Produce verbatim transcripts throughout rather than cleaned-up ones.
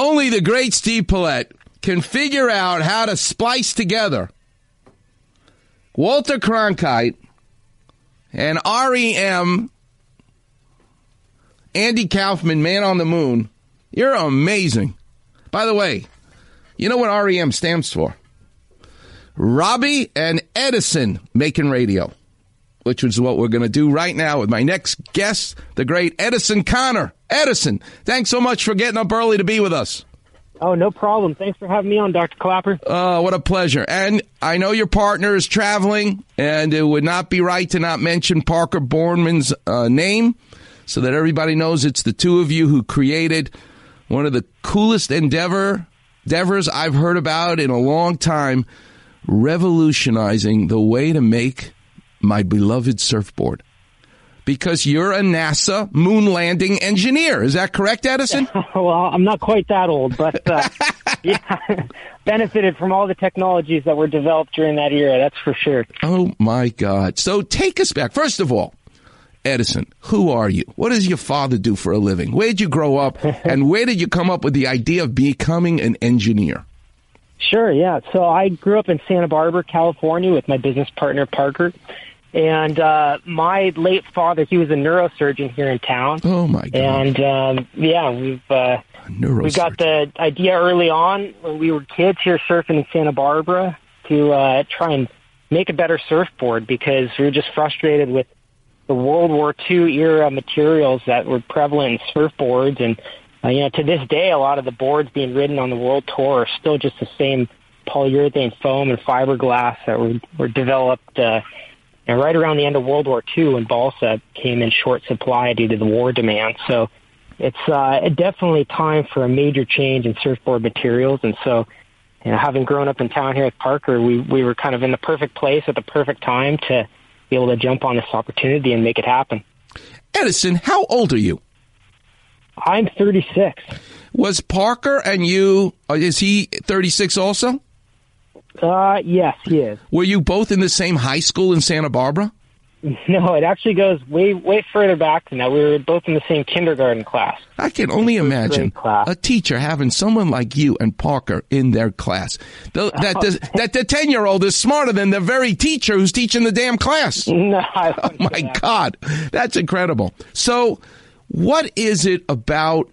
Only the great Steve Paulette can figure out how to splice together Walter Cronkite and R E M, Andy Kaufman, Man on the Moon. You're amazing. By the way, you know what R E M stands for? Robbie and Edison Making Radio, which is what we're going to do right now with my next guest, the great Edison Connor. Edison, thanks so much for getting up early to be with us. Oh, no problem. Thanks for having me on, Doctor Clapper. Oh, what a pleasure. And I know your partner is traveling, and it would not be right to not mention Parker Borman's uh, name so that everybody knows it's the two of you who created one of the coolest endeavor, endeavors I've heard about in a long time, revolutionizing the way to make my beloved surfboard. Because you're a NASA moon landing engineer. Is that correct, Edison? Well, I'm not quite that old, but uh, yeah, benefited from all the technologies that were developed during that era, that's for sure. Oh, my God. So take us back. First of all, Edison, who are you? What does your father do for a living? Where did you grow up? And where did you come up with the idea of becoming an engineer? Sure, yeah. So I grew up in Santa Barbara, California with my business partner, Parker. And uh, my late father, he was a neurosurgeon here in town. Oh, my God. And, um, yeah, we've uh, we got the idea early on when we were kids here surfing in Santa Barbara to uh, try and make a better surfboard because we were just frustrated with the World War Two era materials that were prevalent in surfboards. And, uh, you know, to this day, a lot of the boards being ridden on the World Tour are still just the same polyurethane foam and fiberglass that were, were developed uh and right around the end of World War Two, when balsa came in short supply due to the war demand. So it's uh, definitely time for a major change in surfboard materials. And so, you know, having grown up in town here at Parker, we, we were kind of in the perfect place at the perfect time to be able to jump on this opportunity and make it happen. Edison, how old are you? I'm thirty-six. Was Parker and you, is he thirty-six also? Uh, yes, he is. Were you both in the same high school in Santa Barbara? No, it actually goes way, way further back than that. We were both in the same kindergarten class. I can only imagine a teacher having someone like you and Parker in their class. The, that, the, that the ten-year-old is smarter than the very teacher who's teaching the damn class. No, I oh, my that. God. That's incredible. So what is it about...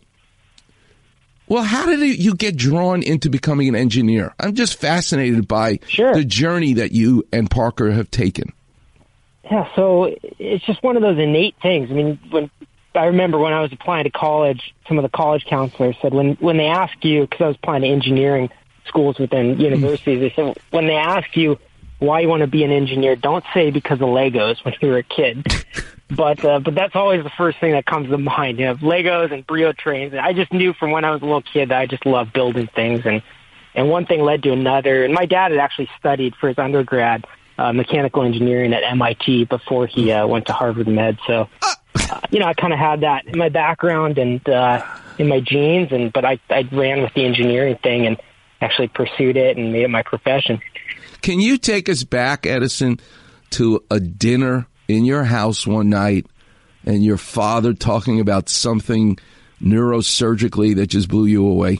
Well, how did you get drawn into becoming an engineer? I'm just fascinated by sure. the journey that you and Parker have taken. Yeah, so it's just one of those innate things. I mean, when I remember when I was applying to college, some of the college counselors said when, when they ask you, because I was applying to engineering schools within universities, they said when they ask you why you want to be an engineer, don't say because of Legos when you were a kid. But uh, but that's always the first thing that comes to mind. You know, Legos and Brio trains. And I just knew from when I was a little kid that I just loved building things, and and one thing led to another. And my dad had actually studied for his undergrad uh, mechanical engineering at M I T before he uh, went to Harvard Med. So uh, you know, I kind of had that in my background and uh, in my genes. And but I I ran with the engineering thing and actually pursued it and made it my profession. Can you take us back, Edison, to a dinner in your house one night and your father talking about something neurosurgically that just blew you away?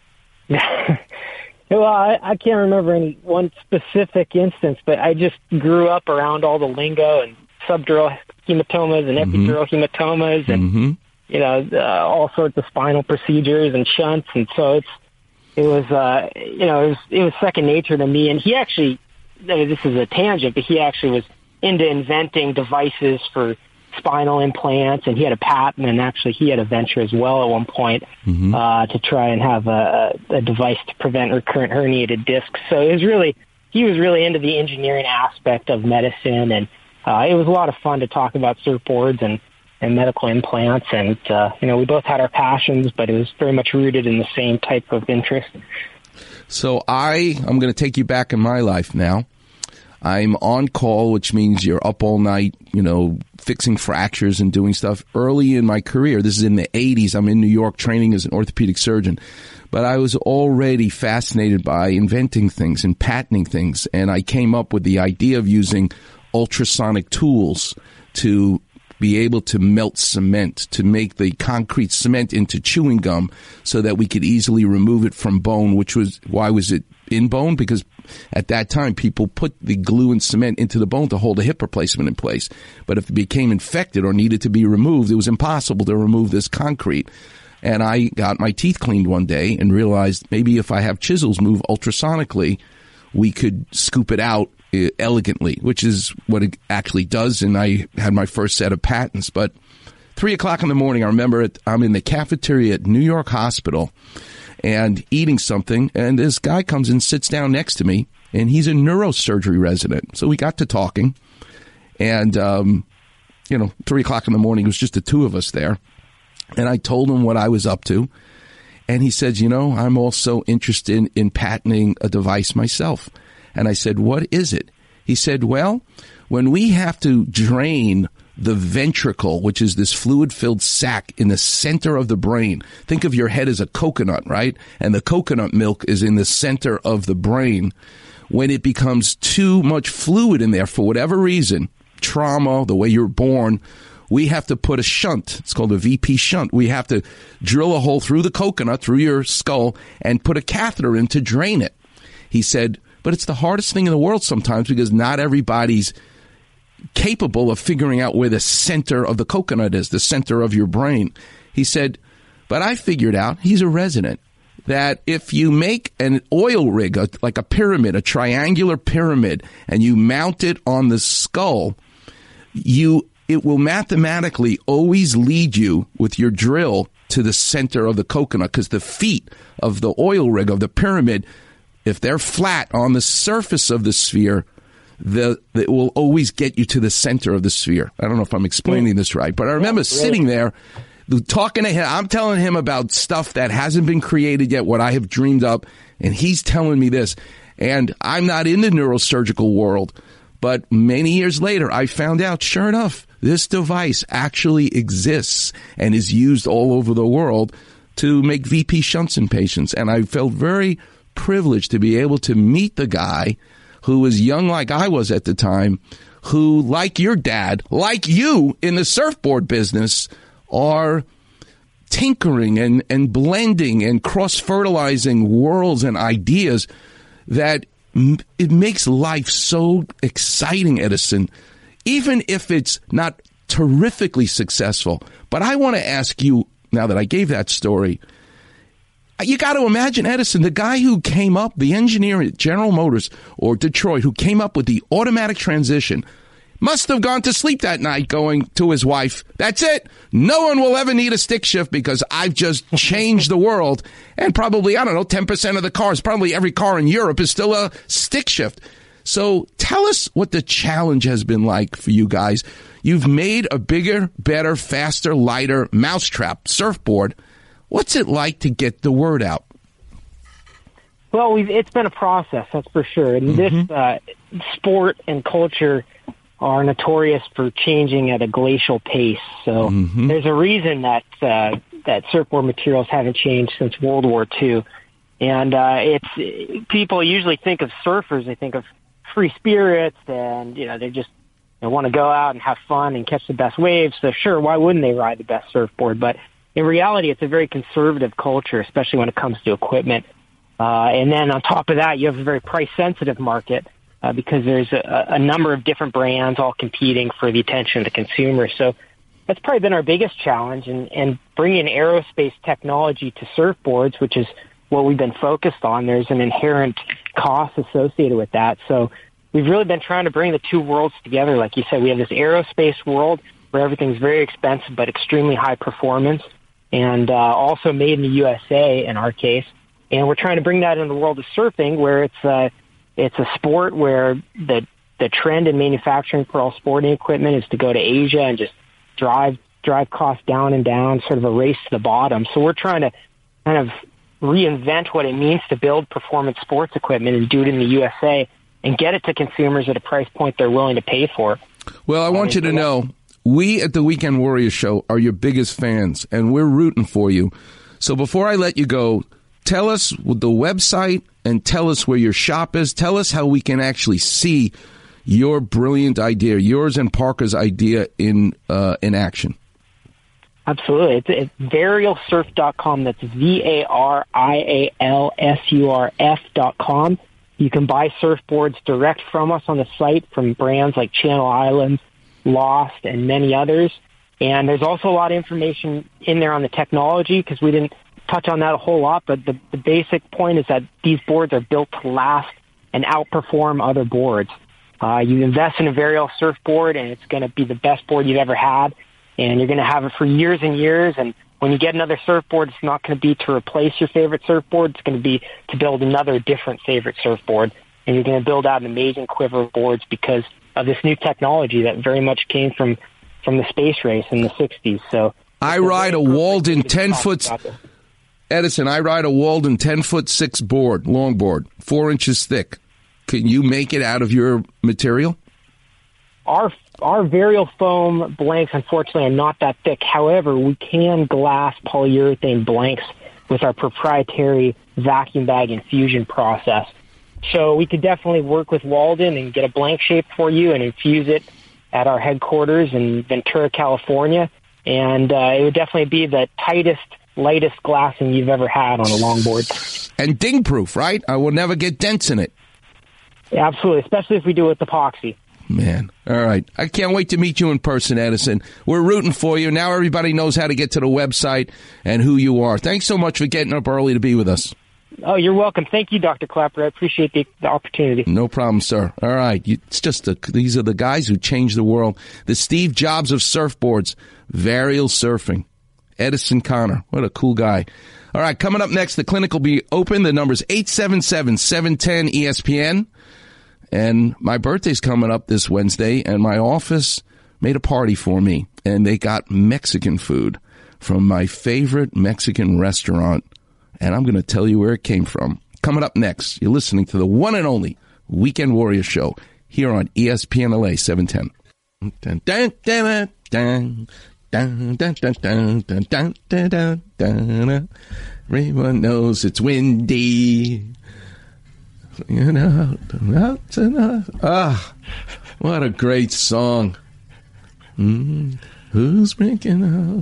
Well, I, I can't remember any one specific instance, but I just grew up around all the lingo and subdural hematomas and mm-hmm. epidural hematomas and, mm-hmm. you know, uh, all sorts of spinal procedures and shunts. And so it's, it was, uh, you know, it was, it was second nature to me. And he actually, I mean, this is a tangent, but he actually was into inventing devices for spinal implants, and he had a patent, and actually he had a venture as well at one point mm-hmm. uh, to try and have a, a device to prevent recurrent herniated discs. So it was really, he was really into the engineering aspect of medicine, and uh, it was a lot of fun to talk about surfboards and, and medical implants, and uh, you know, we both had our passions, but it was very much rooted in the same type of interest. So I, I'm going to take you back in my life now. I'm on call, which means you're up all night, you know, fixing fractures and doing stuff. Early in my career, this is in the eighties, I'm in New York training as an orthopedic surgeon. But I was already fascinated by inventing things and patenting things. And I came up with the idea of using ultrasonic tools to be able to melt cement, to make the concrete cement into chewing gum so that we could easily remove it from bone, which was, why was it in bone? Because at that time, people put the glue and cement into the bone to hold a hip replacement in place. But if it became infected or needed to be removed, it was impossible to remove this concrete. And I got my teeth cleaned one day and realized maybe if I have chisels move ultrasonically, we could scoop it out elegantly, which is what it actually does. And I had my first set of patents. But three o'clock in the morning, I remember it, I'm in the cafeteria at New York Hospital and eating something. And this guy comes and sits down next to me, and he's a neurosurgery resident. So we got to talking. And, um, you know, three o'clock in the morning, it was just the two of us there. And I told him what I was up to. And he said, you know, I'm also interested in, in patenting a device myself. And I said, what is it? He said, well, when we have to drain the ventricle, which is this fluid-filled sac in the center of the brain. Think of your head as a coconut, right? And the coconut milk is in the center of the brain. When it becomes too much fluid in there for whatever reason, trauma, the way you're born, we have to put a shunt. It's called a V P shunt. We have to drill a hole through the coconut, through your skull, and put a catheter in to drain it. He said, but it's the hardest thing in the world sometimes because not everybody's capable of figuring out where the center of the coconut is, the center of your brain. He said, but I figured out, he's a resident, that if you make an oil rig, a, like a pyramid, a triangular pyramid, and you mount it on the skull, you it will mathematically always lead you with your drill to the center of the coconut, because the feet of the oil rig, of the pyramid, if they're flat on the surface of the sphere, the, the it will always get you to the center of the sphere. I don't know if I'm explaining this right, but I remember yeah, really. sitting there talking to him. I'm telling him about stuff that hasn't been created yet, what I have dreamed up, and he's telling me this. And I'm not in the neurosurgical world, but many years later, I found out, sure enough, this device actually exists and is used all over the world to make V P shunts in patients. And I felt very privileged to be able to meet the guy who was young like I was at the time, who, like your dad, like you in the surfboard business, are tinkering and, and blending and cross-fertilizing worlds and ideas that m- it makes life so exciting, Edison, even if it's not terrifically successful. But I want to ask you, now that I gave that story, you got to imagine, Edison, the guy who came up, the engineer at General Motors or Detroit, who came up with the automatic transmission, must have gone to sleep that night going to his wife, that's it. No one will ever need a stick shift because I've just changed the world. And probably, I don't know, ten percent of the cars, probably every car in Europe is still a stick shift. So tell us what the challenge has been like for you guys. You've made a bigger, better, faster, lighter mousetrap surfboard. What's it like to get the word out? Well, we've, it's been a process, that's for sure. And mm-hmm. this uh, sport and culture are notorious for changing at a glacial pace. So mm-hmm. there's a reason that uh, that surfboard materials haven't changed since World War Two. And uh, it's people usually think of surfers, they think of free spirits, and you know they just they want to go out and have fun and catch the best waves. So sure, why wouldn't they ride the best surfboard? But in reality, it's a very conservative culture, especially when it comes to equipment. Uh, and then on top of that, you have a very price-sensitive market uh, because there's a, a number of different brands all competing for the attention of the consumer. So that's probably been our biggest challenge, and, and bringing aerospace technology to surfboards, which is what we've been focused on. There's an inherent cost associated with that. So we've really been trying to bring the two worlds together. Like you said, we have this aerospace world where everything's very expensive but extremely high performance, and uh, also made in the U S A in our case. And we're trying to bring that into the world of surfing, where it's uh, it's a sport where the the trend in manufacturing for all sporting equipment is to go to Asia and just drive drive costs down and down, sort of a race to the bottom. So we're trying to kind of reinvent what it means to build performance sports equipment and do it in the U S A and get it to consumers at a price point they're willing to pay for. Well, I want you to know, we at the Weekend Warrior Show are your biggest fans, and we're rooting for you. So before I let you go, tell us the website and tell us where your shop is. Tell us how we can actually see your brilliant idea, yours and Parker's idea in uh, in action? Absolutely. It's, it's varial surf dot com. That's V A R I A L S U R F dot com. You can buy surfboards direct from us on the site from brands like Channel Islands, Lost, and many others. And there's also a lot of information in there on the technology because we didn't touch on that a whole lot. But the, the basic point is that these boards are built to last and outperform other boards. Uh, you invest in a Varial surfboard, and it's going to be the best board you've ever had. And you're going to have it for years and years. And when you get another surfboard, it's not going to be to replace your favorite surfboard. It's going to be to build another different favorite surfboard. And you're going to build out an amazing quiver of boards because of this new technology that very much came from, from the space race in the sixties. So I ride a Walden ten-foot... Edison, I ride a Walden ten-foot six board, longboard, four inches thick. Can you make it out of your material? Our our Varial foam blanks, unfortunately, are not that thick. However, we can glass polyurethane blanks with our proprietary vacuum bag infusion process. So we could definitely work with Walden and get a blank shape for you and infuse it at our headquarters in Ventura, California. And uh, it would definitely be the tightest, lightest glassing you've ever had on a longboard. And ding-proof, right? I will never get dents in it. Yeah, absolutely, especially if we do it with epoxy. Man, all right. I can't wait to meet you in person, Edison. We're rooting for you. Now everybody knows how to get to the website and who you are. Thanks so much for getting up early to be with us. Oh, you're welcome. Thank you, Doctor Clapper. I appreciate the, the opportunity. No problem, sir. All right. You, it's just the, these are the guys who changed the world. The Steve Jobs of surfboards, Varial Surfing. Edison Connor. What a cool guy. All right. Coming up next, the clinic will be open. The number's eight seven seven, seven one zero, E S P N. And my birthday's coming up this Wednesday, and my office made a party for me, and they got Mexican food from my favorite Mexican restaurant, and I'm going to tell you where it came from. Coming up next, you're listening to the one and only Weekend Warrior Show here on E S P N L A seven ten. Dun, dun, dun, dun, dun, dun, dun, dun, dun, dun, dun, dun, dun. Everyone knows it's windy. You know, ah, what a great song. Mm, who's breaking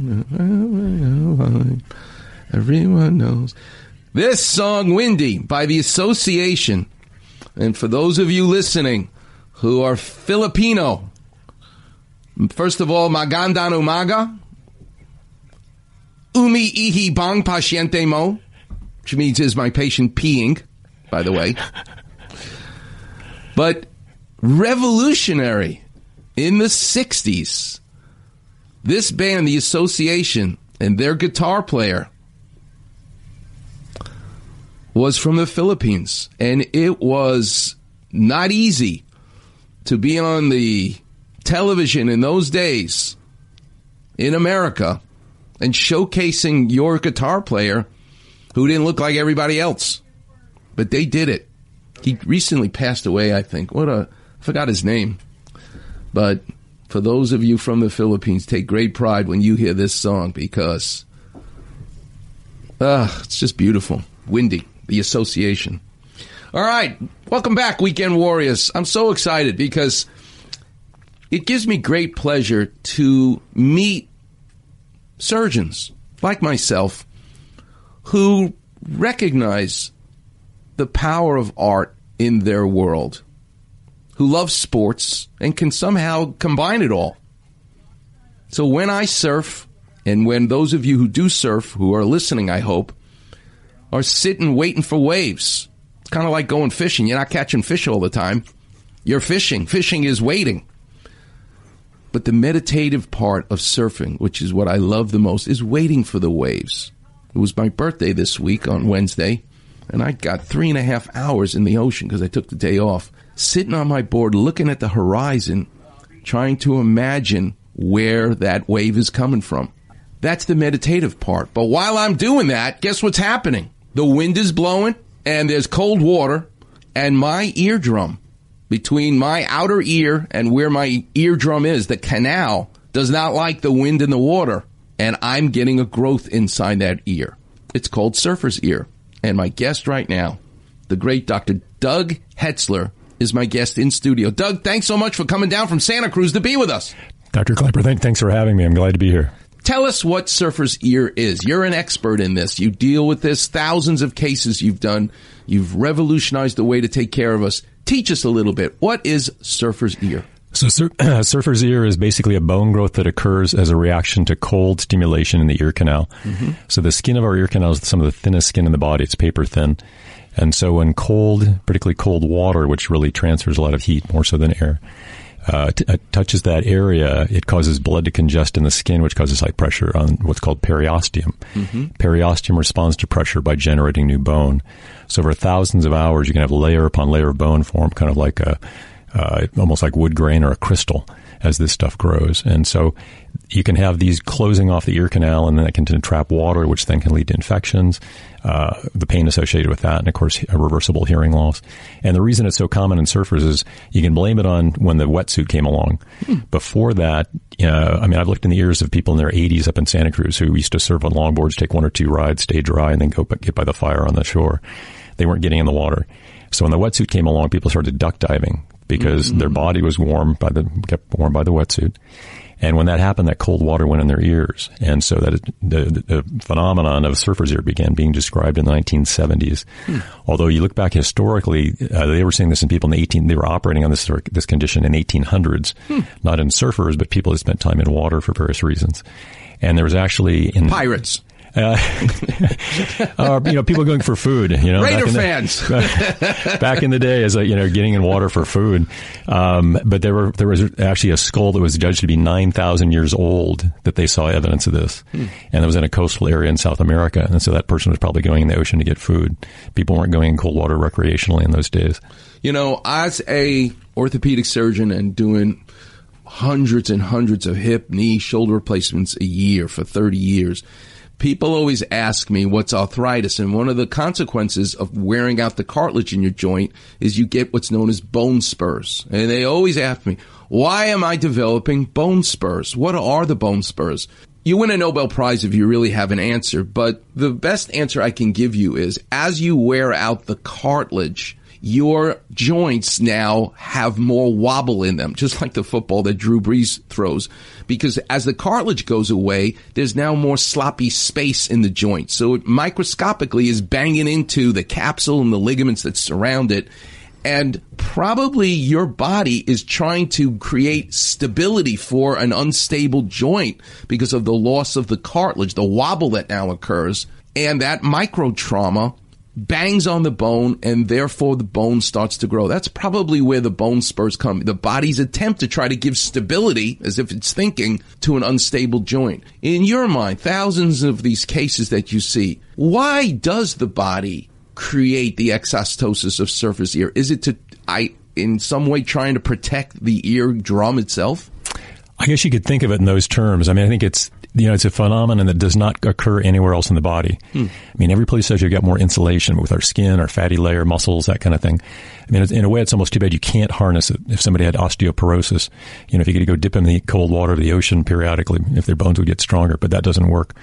out? Everyone knows. This song, Windy, by The Association. And for those of you listening who are Filipino, first of all, magandang umaga. Umiihi bang pasyente mo, which means is my patient peeing, by the way. But revolutionary in the sixties. This band, The Association, and their guitar player was from the Philippines. And it was not easy to be on the television in those days in America and showcasing your guitar player who didn't look like everybody else. But they did it. He recently passed away, I think. What a, I forgot his name. But for those of you from the Philippines, take great pride when you hear this song because, ah, it's just beautiful. Windy, The Association. All right, welcome back, Weekend Warriors. I'm so excited because it gives me great pleasure to meet surgeons like myself who recognize the power of art in their world, who love sports and can somehow combine it all. So when I surf, and when those of you who do surf, who are listening, I hope, are sitting waiting for waves, it's kind of like going fishing. You're not catching fish all the time. You're fishing. Fishing is waiting. But the meditative part of surfing, which is what I love the most, is waiting for the waves. It was my birthday this week on Wednesday, and I got three and a half hours in the ocean because I took the day off, sitting on my board, looking at the horizon, trying to imagine where that wave is coming from. That's the meditative part. But while I'm doing that, guess what's happening? The wind is blowing, and there's cold water, and my eardrum, between my outer ear and where my eardrum is, the canal, does not like the wind and the water, and I'm getting a growth inside that ear. It's called surfer's ear. And my guest right now, the great Doctor Doug Hetzler, is my guest in studio. Doug, thanks so much for coming down from Santa Cruz to be with us. Doctor Klemper, th- thanks for having me. I'm glad to be here. Tell us what surfer's ear is. You're an expert in this. You deal with this. Thousands of cases you've done. You've revolutionized the way to take care of us. Teach us a little bit. What is surfer's ear? So sur- uh, surfer's ear is basically a bone growth that occurs as a reaction to cold stimulation in the ear canal. Mm-hmm. So the skin of our ear canal is some of the thinnest skin in the body. It's paper thin. And so when cold, particularly cold water, which really transfers a lot of heat, more so than air, Uh, t- uh, touches that area, it causes blood to congest in the skin, which causes high pressure on what's called periosteum. Mm-hmm. Periosteum responds to pressure by generating new bone. So over thousands of hours, you can have layer upon layer of bone form, kind of like a, uh, almost like wood grain or a crystal as this stuff grows. And so you can have these closing off the ear canal, and then that can trap water, which then can lead to infections, uh, the pain associated with that, and of course, a reversible hearing loss. And the reason it's so common in surfers is you can blame it on when the wetsuit came along. Hmm. Before that, uh, I mean, I've looked in the ears of people in their eighties up in Santa Cruz who used to surf on longboards, take one or two rides, stay dry, and then go get by the fire on the shore. They weren't getting in the water. So when the wetsuit came along, people started duck diving because mm-hmm. their body was warm by the, kept warm by the wetsuit. And when that happened, that cold water went in their ears. And so that the, the phenomenon of surfer's ear began being described in the nineteen seventies. Hmm. Although you look back historically, uh, they were seeing this in people in the eighteen, they were operating on this, this condition in eighteen hundreds, hmm. not in surfers, but people that spent time in water for various reasons. And there was actually in pirates. Uh, uh, you know, people going for food, you know, Raider back fans the, back in the day as a, you know, getting in water for food. Um, but there were, there was actually a skull that was judged to be nine thousand years old that they saw evidence of this. Hmm. And it was in a coastal area in South America. And so that person was probably going in the ocean to get food. People weren't going in cold water recreationally in those days. You know, as a orthopedic surgeon and doing hundreds and hundreds of hip, knee, shoulder replacements a year for thirty years, people always ask me what's arthritis, and one of the consequences of wearing out the cartilage in your joint is you get what's known as bone spurs. And they always ask me, why am I developing bone spurs? What are the bone spurs? You win a Nobel Prize if you really have an answer, but the best answer I can give you is as you wear out the cartilage, your joints now have more wobble in them, just like the football that Drew Brees throws. Because as the cartilage goes away, there's now more sloppy space in the joint. So it microscopically is banging into the capsule and the ligaments that surround it. And probably your body is trying to create stability for an unstable joint because of the loss of the cartilage, the wobble that now occurs. And that micro trauma bangs on the bone, and therefore the bone starts to grow. That's probably where the bone spurs come. The body's attempt to try to give stability, as if it's thinking, to an unstable joint. In your mind, thousands of these cases that you see, why does the body create the exostosis of surface ear? Is it to, I, in some way, trying to protect the eardrum itself? I guess you could think of it in those terms. I mean, I think it's, you know, it's a phenomenon that does not occur anywhere else in the body. Hmm. I mean, every place says you've got more insulation with our skin, our fatty layer, muscles, that kind of thing. I mean, it's, in a way, it's almost too bad you can't harness it. If somebody had osteoporosis, you know, if you could go dip in the cold water of the ocean periodically, if their bones would get stronger, but that doesn't work.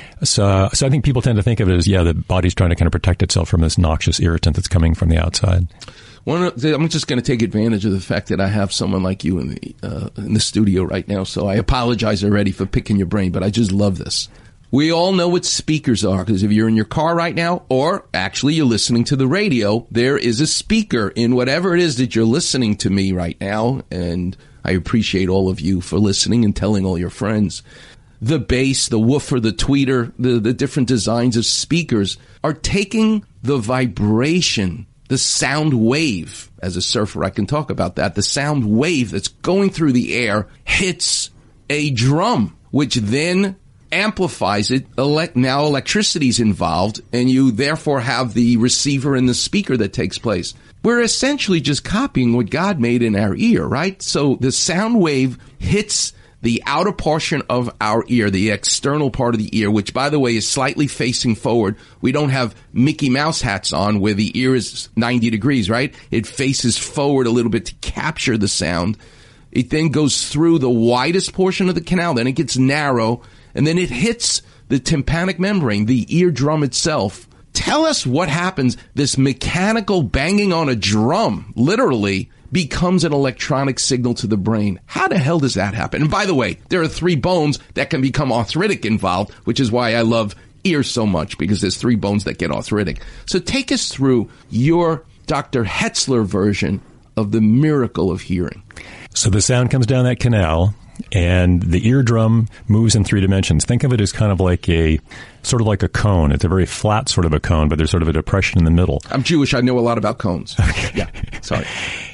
So, so I think people tend to think of it as, yeah, the body's trying to kind of protect itself from this noxious irritant that's coming from the outside. One, I'm just going to take advantage of the fact that I have someone like you in the uh, in the studio right now, so I apologize already for picking your brain, but I just love this. We all know what speakers are, because if you're in your car right now, or actually you're listening to the radio, there is a speaker in whatever it is that you're listening to me right now, and I appreciate all of you for listening and telling all your friends. The bass, the woofer, the tweeter, the, the different designs of speakers are taking the vibration, the sound wave. As a surfer, I can talk about that. The sound wave that's going through the air hits a drum, which then amplifies it. Elect- now electricity's involved, and you therefore have the receiver and the speaker that takes place. We're essentially just copying what God made in our ear, right? So the sound wave hits the outer portion of our ear, the external part of the ear, which, by the way, is slightly facing forward. We don't have Mickey Mouse hats on where the ear is ninety degrees, right? It faces forward a little bit to capture the sound. It then goes through the widest portion of the canal, then it gets narrow, and then it hits the tympanic membrane, the eardrum itself. Tell us what happens, this mechanical banging on a drum, literally, becomes an electronic signal to the brain. How the hell does that happen? And by the way, there are three bones that can become arthritic involved, which is why I love ears so much, because there's three bones that get arthritic. So take us through your Doctor Hetzler version of the miracle of hearing. So the sound comes down that canal, and the eardrum moves in three dimensions. Think of it as kind of like a, sort of like a cone. It's a very flat sort of a cone, but there's sort of a depression in the middle. I'm Jewish. I know a lot about cones. Okay. Yeah, sorry.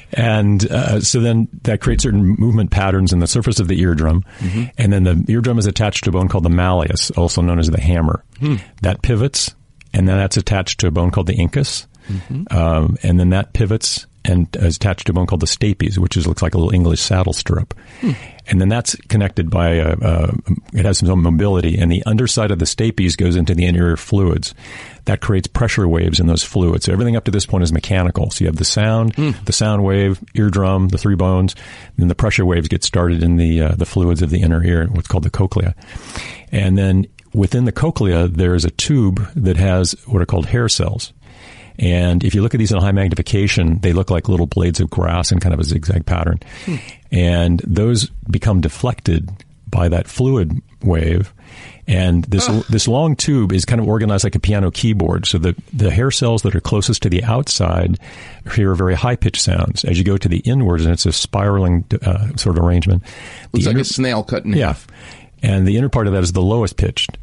And uh, so then that creates certain movement patterns in the surface of the eardrum. Mm-hmm. And then the eardrum is attached to a bone called the malleus, also known as the hammer. Hmm. That pivots, and then that's attached to a bone called the incus. Mm-hmm. Um, and then that pivots and is attached to a bone called the stapes, which is looks like a little English saddle stirrup. Hmm. And then that's connected by, a, a, it has some mobility, and the underside of the stapes goes into the inner ear fluids. That creates pressure waves in those fluids. So everything up to this point is mechanical. So you have the sound, hmm. the sound wave, eardrum, the three bones, then the pressure waves get started in the uh, the fluids of the inner ear, what's called the cochlea. And then within the cochlea, there's a tube that has what are called hair cells. And if you look at these in high magnification, they look like little blades of grass in kind of a zigzag pattern. Hmm. And those become deflected by that fluid wave. And this oh. this long tube is kind of organized like a piano keyboard. So the, the hair cells that are closest to the outside hear very high-pitched sounds. As you go to the inwards, and it's a spiraling uh, sort of arrangement. Looks like inner, a snail cut in half. Yeah. And the inner part of that is the lowest pitched.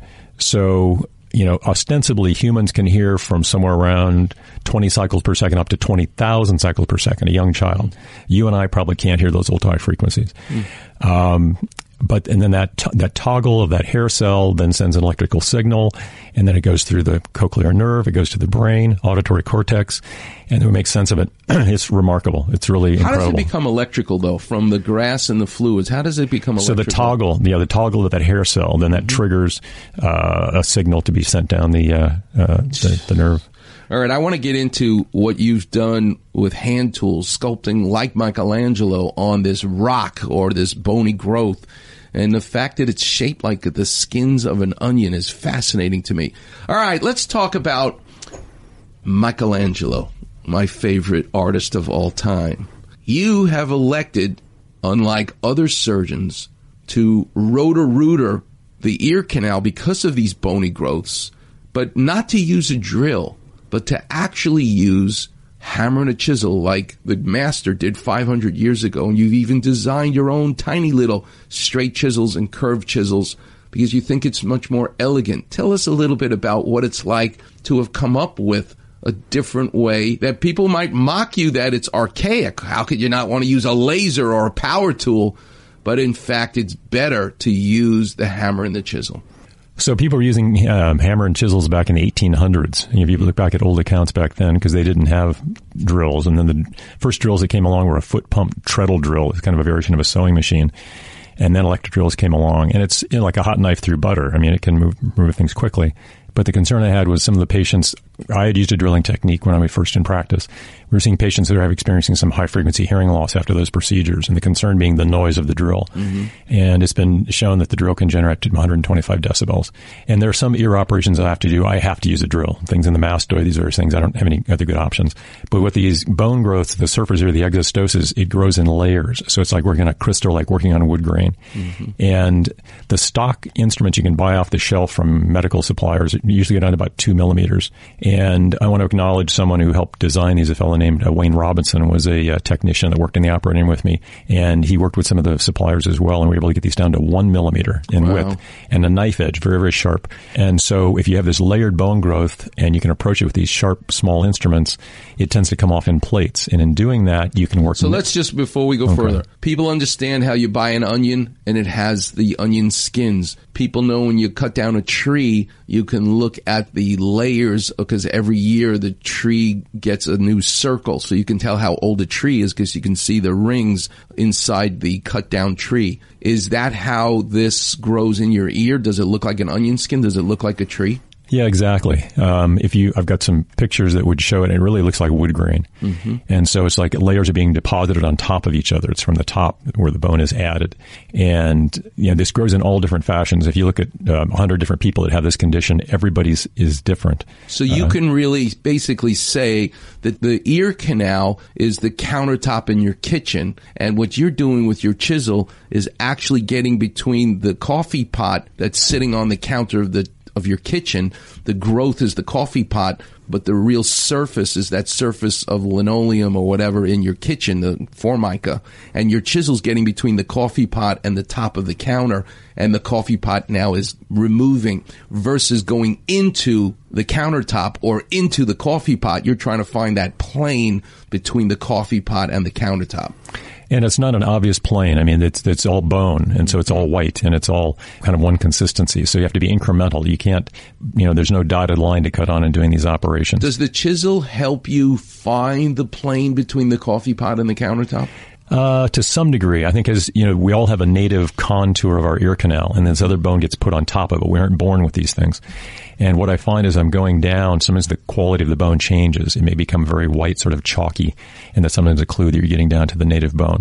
So, you know, ostensibly humans can hear from somewhere around twenty cycles per second up to twenty thousand cycles per second, a young child. You and I probably can't hear those ultra-high frequencies. Mm. Um, but, and then that, t- that toggle of that hair cell then sends an electrical signal, and then it goes through the cochlear nerve, it goes to the brain, auditory cortex, and we make sense of it. It's remarkable. It's really How incredible. How does it become electrical, though, from the grass and the fluids? How does it become electrical? So the toggle, yeah, the toggle of that hair cell, then that mm-hmm. triggers uh, a signal to be sent down the, uh, uh, the, the nerve. All right, I want to get into what you've done with hand tools, sculpting like Michelangelo on this rock or this bony growth. And the fact that it's shaped like the skins of an onion is fascinating to me. All right, let's talk about Michelangelo, my favorite artist of all time. You have elected, unlike other surgeons, to rotor-rooter the ear canal because of these bony growths, but not to use a drill, but to actually use hammer and a chisel like the master did five hundred years ago. And you've even designed your own tiny little straight chisels and curved chisels because you think it's much more elegant. Tell us a little bit about what it's like to have come up with a different way that people might mock you that it's archaic. How could you not want to use a laser or a power tool? But in fact, it's better to use the hammer and the chisel. So people were using um, hammer and chisels back in the eighteen hundreds. You know, if you look back at old accounts back then, because they didn't have drills. And then the first drills that came along were a foot pump treadle drill. It's kind of a variation of a sewing machine. And then electric drills came along. And it's, you know, like a hot knife through butter. I mean, it can move, move things quickly. But the concern I had was some of the patients, I had used a drilling technique when I was first in practice. We were seeing patients that are experiencing some high-frequency hearing loss after those procedures, and the concern being the noise of the drill. Mm-hmm. And it's been shown that the drill can generate one hundred twenty-five decibels. And there are some ear operations I have to do. I have to use a drill. Things in the mastoid, these various things. I don't have any other good options. But with these bone growths, the surface ear, the exostosis, it grows in layers. So it's like working on a crystal, like working on a wood grain. Mm-hmm. And the stock instruments you can buy off the shelf from medical suppliers usually go down to about two millimeters. And I want to acknowledge someone who helped design these, a fellow named uh, Wayne Robinson, was a uh, technician that worked in the operating room with me. And he worked with some of the suppliers as well, and we were able to get these down to one millimeter in wow. width and a knife edge, very, very sharp. And so if you have this layered bone growth and you can approach it with these sharp, small instruments, it tends to come off in plates. And in doing that, you can work... So let's just, before we go okay. further, people understand how you buy an onion and it has the onion skins. People know when you cut down a tree, you can look at the layers because every year the tree gets a new circle. So you can tell how old a tree is because you can see the rings inside the cut down tree. Is that how this grows in your ear? Does it look like an onion skin? Does it look like a tree? Yeah, exactly. Um, if you, I've got some pictures that would show it. It really looks like wood grain, mm-hmm. and so it's like layers are being deposited on top of each other. It's from the top where the bone is added, and you know this grows in all different fashions. If you look at um, a hundred different people that have this condition, everybody's is different. So you uh, can really basically say that the ear canal is the countertop in your kitchen, and what you're doing with your chisel is actually getting between the coffee pot that's sitting on the counter of the of your kitchen. The growth is the coffee pot, but the real surface is that surface of linoleum or whatever in your kitchen, the formica, and your chisel's getting between the coffee pot and the top of the counter, and the coffee pot now is removing versus going into the countertop or into the coffee pot. You're trying to find that plane between the coffee pot and the countertop. And it's not an obvious plane. I mean, it's it's all bone, and so it's all white, and it's all kind of one consistency. So you have to be incremental. You can't, you know, there's no dotted line to cut on in doing these operations. Does the chisel help you find the plane between the coffee pot and the countertop? Uh, to some degree. I think as, you know, we all have a native contour of our ear canal, and this other bone gets put on top of it. We aren't born with these things. And what I find is I'm going down, sometimes the quality of the bone changes. It may become very white, sort of chalky, and that's sometimes a clue that you're getting down to the native bone.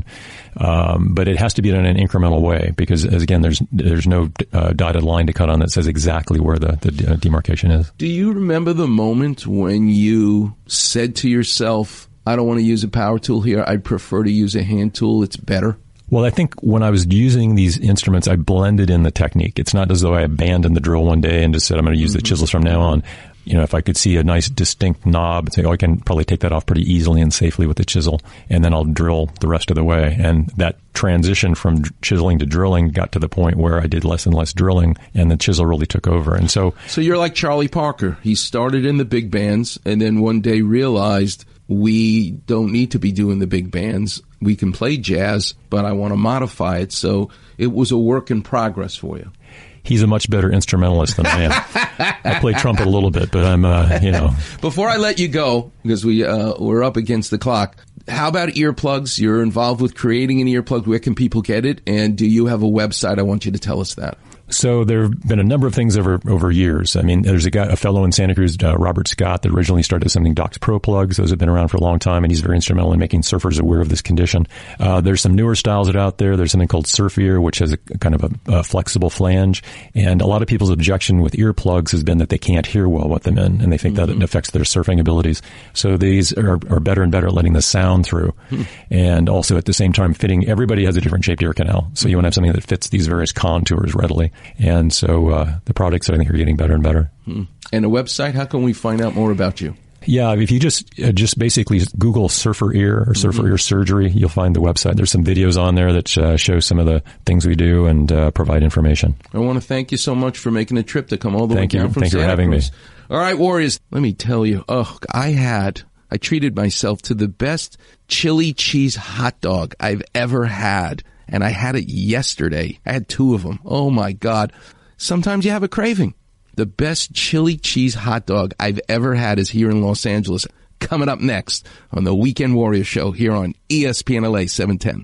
Um, but it has to be done in an incremental way because, as again, there's there's no uh, dotted line to cut on that says exactly where the, the uh, demarcation is. Do you remember the moment when you said to yourself, I don't want to use a power tool here, I'd prefer to use a hand tool, it's better? Well, I think when I was using these instruments, I blended in the technique. It's not as though I abandoned the drill one day and just said, I'm going to use mm-hmm. the chisels from now on. You know, if I could see a nice distinct knob and say, oh, I can probably take that off pretty easily and safely with the chisel, and then I'll drill the rest of the way. And that transition from chiseling to drilling got to the point where I did less and less drilling, and the chisel really took over. And so, so you're like Charlie Parker. He started in the big bands and then one day realized we don't need to be doing the big bands. We can play jazz, but I want to modify it. So it was a work in progress for you. He's a much better instrumentalist than I am. I play trumpet a little bit, but I'm, uh, you know. Before I let you go, because we, uh, we're up against the clock, how about earplugs? You're involved with creating an earplug. Where can people get it? And do you have a website? I want you to tell us that. So there have been a number of things over over years. I mean, there's a guy, a fellow in Santa Cruz, uh, Robert Scott, that originally started something Docs Pro plugs. Those have been around for a long time, and he's very instrumental in making surfers aware of this condition. Uh, there's some newer styles that are out there. There's something called Surf Ear, which has a, a kind of a, a flexible flange. And a lot of people's objection with earplugs has been that they can't hear well with them in, and they think mm-hmm. that it affects their surfing abilities. So these are, are better and better at letting the sound through. Hmm. And also at the same time fitting, everybody has a different shaped ear canal. So you want to have something that fits these various contours readily. And so uh, the products, I think, are getting better and better. Hmm. And a website, how can we find out more about you? Yeah, if you just uh, just basically Google Surfer Ear or Surfer mm-hmm. Ear Surgery, you'll find the website. There's some videos on there that uh, show some of the things we do and uh, provide information. I want to thank you so much for making a trip to come all the thank way you. down from Thank Santa you for having Cruz. me. All right, Warriors, let me tell you, oh, I had, I treated myself to the best chili cheese hot dog I've ever had, and I had it yesterday. I had two of them. Oh, my God. Sometimes you have a craving. The best chili cheese hot dog I've ever had is here in Los Angeles. Coming up next on the Weekend Warrior Show here on E S P N L A seven ten.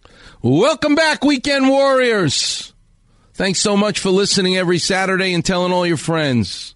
Welcome back, Weekend Warriors. Thanks so much for listening every Saturday and telling all your friends.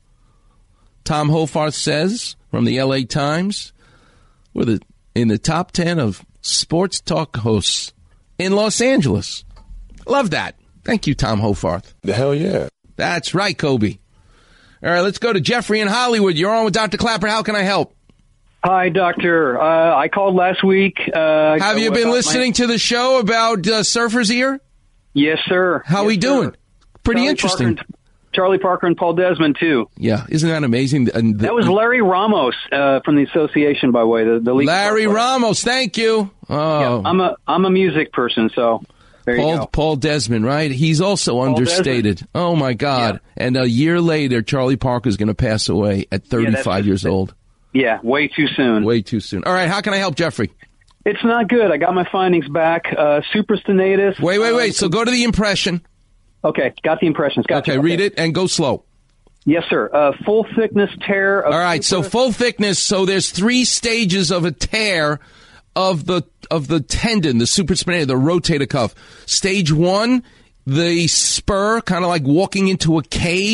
Tom Hofarth says from the L A Times, we're the, in the top ten of sports talk hosts in Los Angeles. Love that. Thank you, Tom Hofarth. The hell yeah. That's right, Kobe. All right, let's go to Jeffrey in Hollywood. You're on with Doctor Clapper. How can I help? Hi, Doctor. Uh, I called last week. Uh, Have you been listening my... to the show about uh, Surfer's Ear? Yes, sir. How yes, we doing? Sir. Pretty Charlie interesting. Parker and, Charlie Parker and Paul Desmond, too. Yeah, isn't that amazing? And the, that was Larry Ramos uh, from the association, by the way. The, the lead Larry Ramos, thank you. Oh, yeah, I'm a I'm a music person, so there Paul, you go. Paul Desmond, right? He's also Paul understated. Desmond. Oh, my God. Yeah. And a year later, Charlie Parker's going to pass away at thirty-five yeah, years just, old. Yeah, way too soon. Way too soon. All right, how can I help, Jeffrey? It's not good. I got my findings back. Uh, suprastenatus. Wait, wait, wait. Um, so go to the impression. Okay, got the impressions. Got okay, you. read okay. it and go slow. Yes, sir. Uh, full thickness tear. Of All right, supra- so full thickness. So there's three stages of a tear of the of the tendon, the supraspinatus, the rotator cuff. Stage one, the spur, kind of like walking into a cave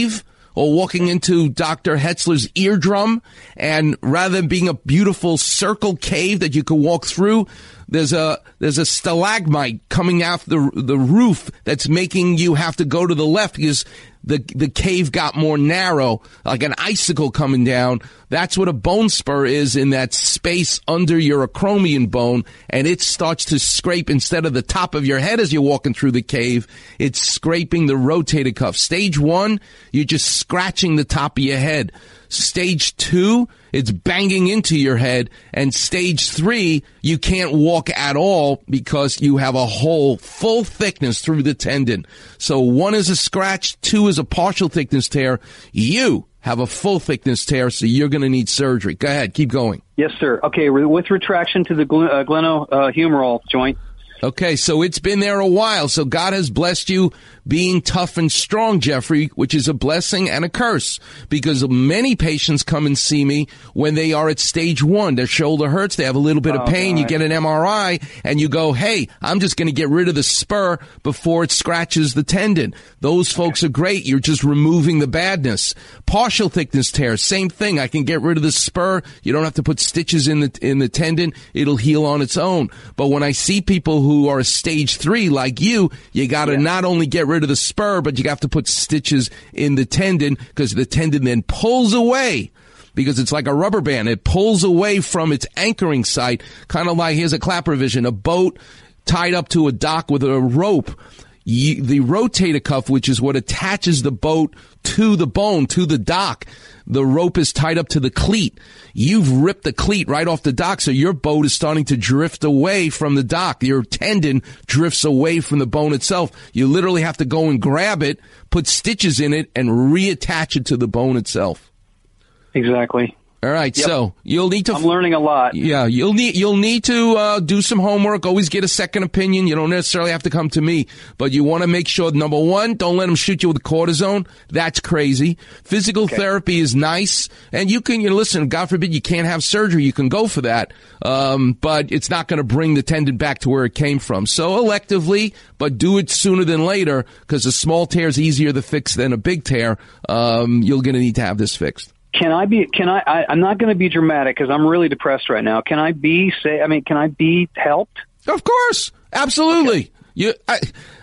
or walking into Doctor Hetzler's eardrum, and rather than being a beautiful circle cave that you can walk through, there's a there's a stalagmite coming off the the roof that's making you have to go to the left because the the cave got more narrow, like an icicle coming down. That's what a bone spur is in that space under your acromion bone, and it starts to scrape instead of the top of your head as you're walking through the cave. It's scraping the rotator cuff. Stage one, you're just scratching the top of your head. Stage two, it's banging into your head. And stage three, you can't walk at all because you have a hole full thickness through the tendon. So one is a scratch, two is a partial thickness tear. You have a full thickness tear, so you're going to need surgery. Go ahead, keep going. Yes, sir. Okay, with retraction to the glen- uh, glenohumeral joint. Okay, so it's been there a while. So God has blessed you being tough and strong, Jeffrey, which is a blessing and a curse, because many patients come and see me when they are at stage one. Their shoulder hurts. They have a little bit of pain. You get an M R I and you go, hey, I'm just going to get rid of the spur before it scratches the tendon. Those folks are great. You're just removing the badness. Partial thickness tear, same thing. I can get rid of the spur. You don't have to put stitches in the, in the tendon. It'll heal on its own. But when I see people who are stage three like you, you got to yeah. not only get rid of the spur, but you have to put stitches in the tendon because the tendon then pulls away because it's like a rubber band. It pulls away from its anchoring site, kind of like, here's a clapper vision, a boat tied up to a dock with a rope. You, the rotator cuff, which is what attaches the boat to the bone, to the dock, the rope is tied up to the cleat. You've ripped the cleat right off the dock, so your boat is starting to drift away from the dock. Your tendon drifts away from the bone itself. You literally have to go and grab it, put stitches in it, and reattach it to the bone itself. Exactly. All right, yep. So you'll need to. I'm learning a lot. Yeah, you'll need you'll need to uh, do some homework. Always get a second opinion. You don't necessarily have to come to me, but you want to make sure. Number one, don't let them shoot you with cortisone. That's crazy. Physical okay. therapy is nice, and you can. You know, listen. God forbid you can't have surgery. You can go for that, um, but it's not going to bring the tendon back to where it came from. So electively, but do it sooner than later because a small tear is easier to fix than a big tear. Um, you're going to need to have this fixed. Can I be, can I, I I'm not going to be dramatic because I'm really depressed right now. Can I be, say, I mean, can I be helped? Of course. Absolutely. Okay. You, I,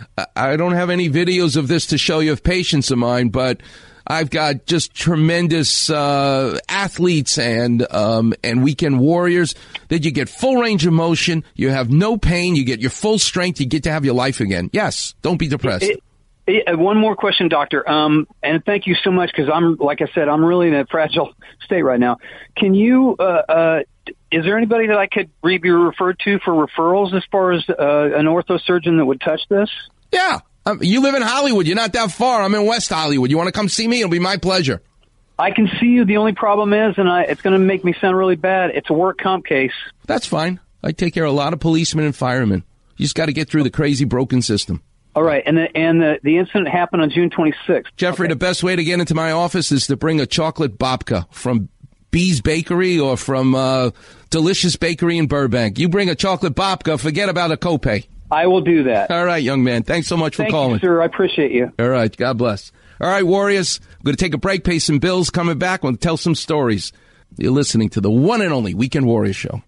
I don't have any videos of this to show you of patients of mine, but I've got just tremendous, uh, athletes and, um, and weekend warriors that you get full range of motion. You have no pain. You get your full strength. You get to have your life again. Yes. Don't be depressed. It, One more question, doctor, um, and thank you so much because I'm, like I said, I'm really in a fragile state right now. Can you, uh, uh, is there anybody that I could be referred to for referrals as far as uh, an orthosurgeon that would touch this? Yeah. Um, you live in Hollywood. You're not that far. I'm in West Hollywood. You want to come see me? It'll be my pleasure. I can see you. The only problem is, and I, it's going to make me sound really bad, it's a work comp case. That's fine. I take care of a lot of policemen and firemen. You just got to get through the crazy broken system. All right, and the and the, the incident happened on June twenty-sixth. Jeffrey, okay. The best way to get into my office is to bring a chocolate babka from Bee's Bakery or from uh, Delicious Bakery in Burbank. You bring a chocolate babka, forget about a copay. I will do that. All right, young man. Thanks so much for Thank calling. Thank you, sir. I appreciate you. All right, God bless. All right, Warriors, I'm going to take a break, pay some bills, coming back, we'll tell some stories. You're listening to the one and only Weekend Warrior Show.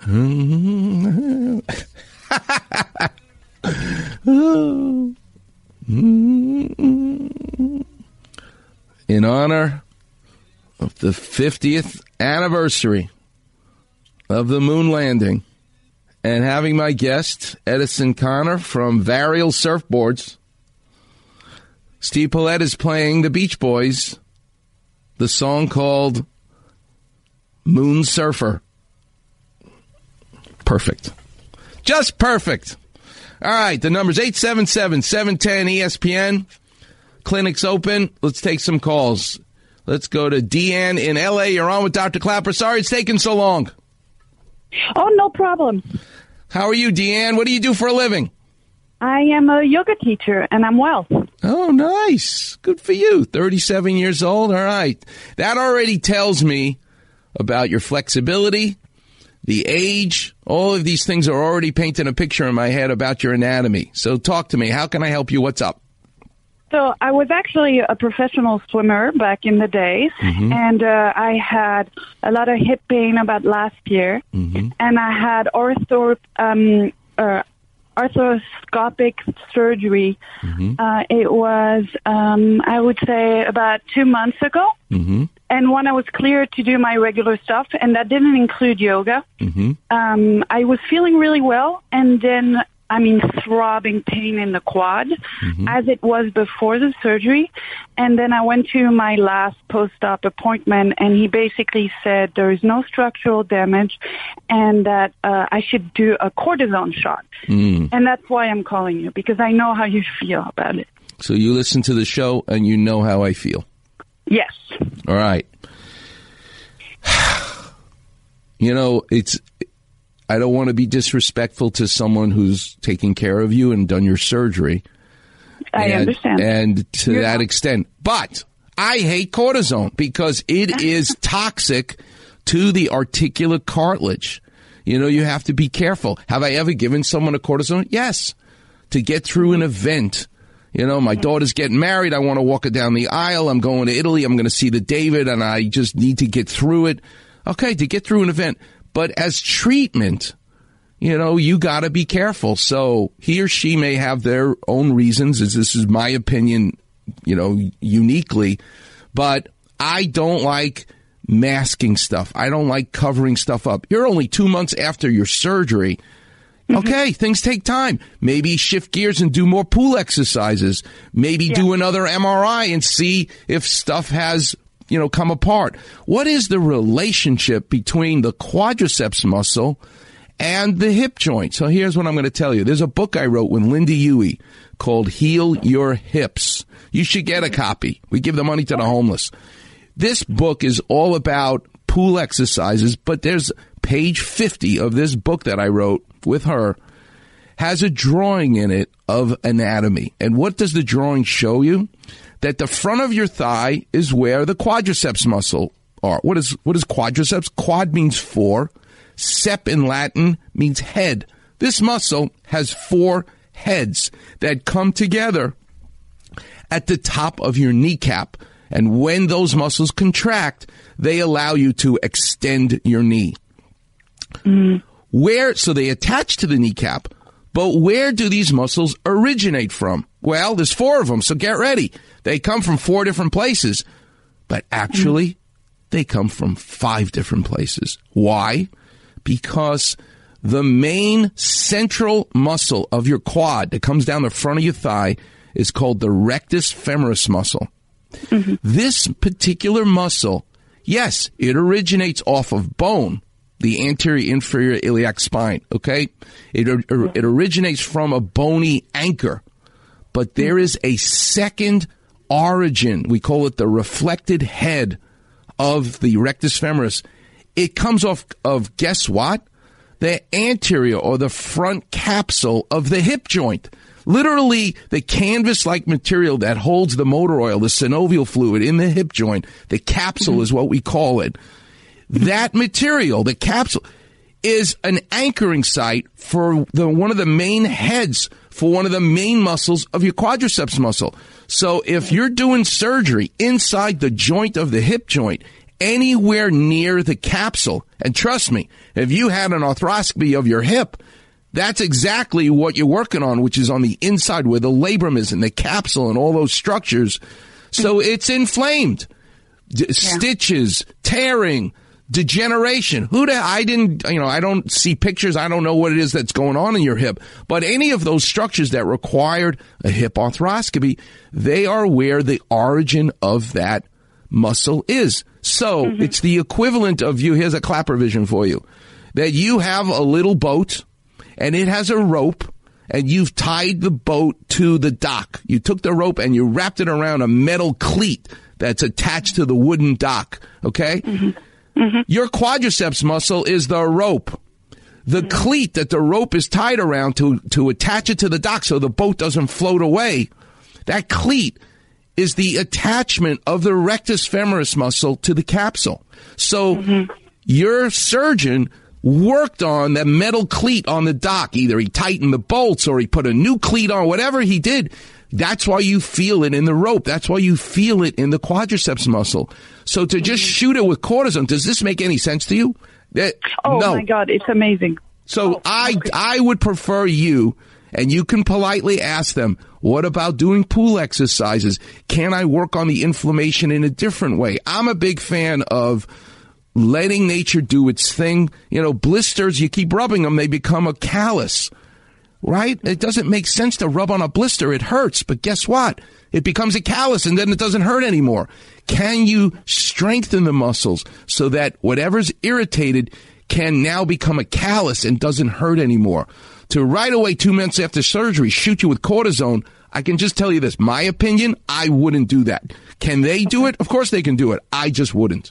In honor of the fiftieth anniversary of the moon landing and having my guest, Edison Connor from Varial Surfboards, Steve Paulette is playing the Beach Boys, the song called Moon Surfer. Perfect. Just perfect. All right, the number's eight seven seven, seven one zero, E S P N. Clinic's open. Let's take some calls. Let's go to Deanne in L A. You're on with Doctor Clapper. Sorry it's taken so long. Oh, no problem. How are you, Deanne? What do you do for a living? I am a yoga teacher, and I'm well. Oh, nice. Good for you. thirty-seven years old. All right. That already tells me about your flexibility, the age. All of these things are already painting a picture in my head about your anatomy. So talk to me. How can I help you? What's up? So I was actually a professional swimmer back in the days, mm-hmm. and uh, I had a lot of hip pain about last year, mm-hmm. and I had ortho, um, uh, arthroscopic surgery. Mm-hmm. Uh, it was, um, I would say, about two months ago. Mm-hmm. And when I was cleared to do my regular stuff, and that didn't include yoga, mm-hmm. um, I was feeling really well, and then I mean, throbbing pain in the quad, mm-hmm. as it was before the surgery. And then I went to my last post-op appointment, and he basically said there is no structural damage and that uh, I should do a cortisone shot. Mm. And that's why I'm calling you, because I know how you feel about it. So you listen to the show, and you know how I feel? Yes. All right. You know, it's... I don't want to be disrespectful to someone who's taken care of you and done your surgery. I and, understand. And to You're that not- extent. But I hate cortisone because it is toxic to the articular cartilage. You know, you have to be careful. Have I ever given someone a cortisone? Yes. To get through an event. You know, my daughter's getting married. I want to walk her down the aisle. I'm going to Italy. I'm going to see the David, and I just need to get through it. Okay, to get through an event. But as treatment, you know, you got to be careful. So he or she may have their own reasons, as this is my opinion, you know, uniquely. But I don't like masking stuff. I don't like covering stuff up. You're only two months after your surgery. Okay, mm-hmm. Things take time. Maybe shift gears and do more pool exercises. Maybe yeah. do another M R I and see if stuff has, you know, come apart. What is the relationship between the quadriceps muscle and the hip joint? So here's what I'm going to tell you. There's a book I wrote with Linda Huey called Heal Your Hips. You should get a copy. We give the money to the homeless. This book is all about pool exercises, but there's page fifty of this book that I wrote with her has a drawing in it of anatomy. And what does the drawing show you? That the front of your thigh is where the quadriceps muscle are. What is what is quadriceps? Quad means four. Cep in Latin means head. This muscle has four heads that come together at the top of your kneecap. And when those muscles contract, they allow you to extend your knee. Mm. Where, so they attach to the kneecap, but where do these muscles originate from? Well, there's four of them, so get ready. They come from four different places, but actually, mm. they come from five different places. Why? Because the main central muscle of your quad that comes down the front of your thigh is called the rectus femoris muscle. Mm-hmm. This particular muscle, yes, it originates off of bone, the anterior inferior iliac spine, okay? It, it originates from a bony anchor, but there is a second origin. We call it the reflected head of the rectus femoris. It comes off of, guess what? The anterior or the front capsule of the hip joint. Literally, the canvas-like material that holds the motor oil, the synovial fluid in the hip joint, the capsule mm-hmm. is what we call it. That material, the capsule, is an anchoring site for the one of the main heads for one of the main muscles of your quadriceps muscle. So if you're doing surgery inside the joint of the hip joint, anywhere near the capsule, and trust me, if you had an arthroscopy of your hip, that's exactly what you're working on, which is on the inside where the labrum is and the capsule and all those structures. So it's inflamed. D- yeah. Stitches, tearing, degeneration. Who the, I didn't, you know, I don't see pictures. I don't know what it is that's going on in your hip. But any of those structures that required a hip arthroscopy, they are where the origin of that muscle is. So mm-hmm. it's the equivalent of you. Here's a clapper vision for you. That you have a little boat and it has a rope and you've tied the boat to the dock. You took the rope and you wrapped it around a metal cleat that's attached to the wooden dock. Okay? Mm-hmm. Mm-hmm. Your quadriceps muscle is the rope. The mm-hmm. cleat that the rope is tied around to, to attach it to the dock so the boat doesn't float away. That cleat is the attachment of the rectus femoris muscle to the capsule. So mm-hmm. your surgeon worked on the metal cleat on the dock. Either he tightened the bolts or he put a new cleat on, whatever he did. That's why you feel it in the rope. That's why you feel it in the quadriceps muscle. So to just shoot it with cortisone, does this make any sense to you? That, oh, no. my God, it's amazing. So oh, I, okay. I would prefer you, and you can politely ask them, what about doing pool exercises? Can I work on the inflammation in a different way? I'm a big fan of letting nature do its thing. You know, blisters, you keep rubbing them, they become a callus, right? It doesn't make sense to rub on a blister. It hurts, but guess what? It becomes a callus, and then it doesn't hurt anymore. Can you strengthen the muscles so that whatever's irritated can now become a callus and doesn't hurt anymore? To right away, two months after surgery, shoot you with cortisone, I can just tell you this. My opinion, I wouldn't do that. Can they do it? Of course they can do it. I just wouldn't.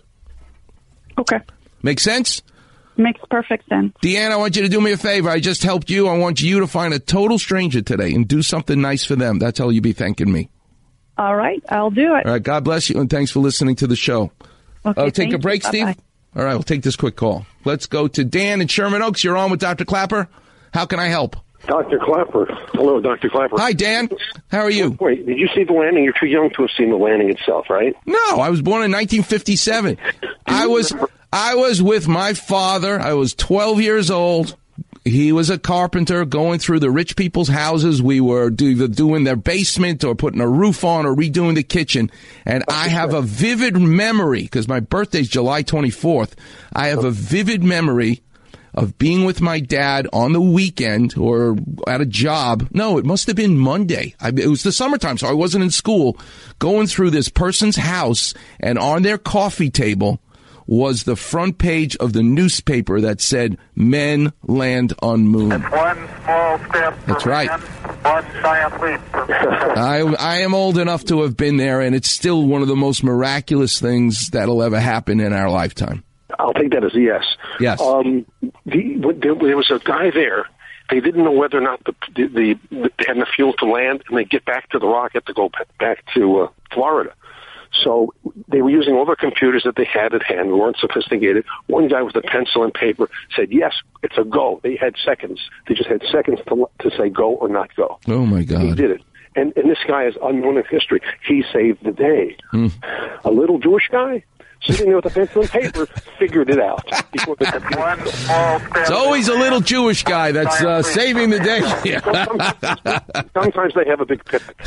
Okay. Make sense? Makes perfect sense. Deanna, I want you to do me a favor. I just helped you. I want you to find a total stranger today and do something nice for them. That's how you'll be thanking me. All right. I'll do it. All right. God bless you, and thanks for listening to the show. Okay, uh, take a break, you. Steve? Bye-bye. All right. We'll take this quick call. Let's go to Dan in Sherman Oaks. You're on with Doctor Clapper. How can I help? Doctor Clapper. Hello, Doctor Clapper. Hi, Dan. How are you? Wait, did you see the landing? You're too young to have seen the landing itself, right? No, I was born in nineteen fifty-seven. I was I was with my father. I was twelve years old. He was a carpenter going through the rich people's houses. We were either doing their basement or putting a roof on or redoing the kitchen. And I have a vivid memory, because my birthday's July twenty-fourth. I have a vivid memory of being with my dad on the weekend or at a job. No, it must have been Monday. I, it was the summertime, so I wasn't in school. Going through this person's house, and on their coffee table was the front page of the newspaper that said, "Men land on moon." It's one small step for That's right. man, one giant leap for I, I am old enough to have been there, and it's still one of the most miraculous things that'll ever happen in our lifetime. I'll take that as a yes. Yes. Um, the, there, there was a guy there. They didn't know whether or not the, the, the, they had enough fuel to land, and they get back to the rocket to go back to uh, Florida. So they were using all the computers that they had at hand. They weren't sophisticated. One guy with a pencil and paper said, yes, it's a go. They had seconds. They just had seconds to, to say go or not go. Oh, my God. He did it. And, and this guy is unknown in history. He saved the day. Mm. A little Jewish guy sitting there with a pencil and paper figured it out. Before the one small step. It's always a little Jewish guy that's uh, saving the day. sometimes, sometimes they have a big picnic.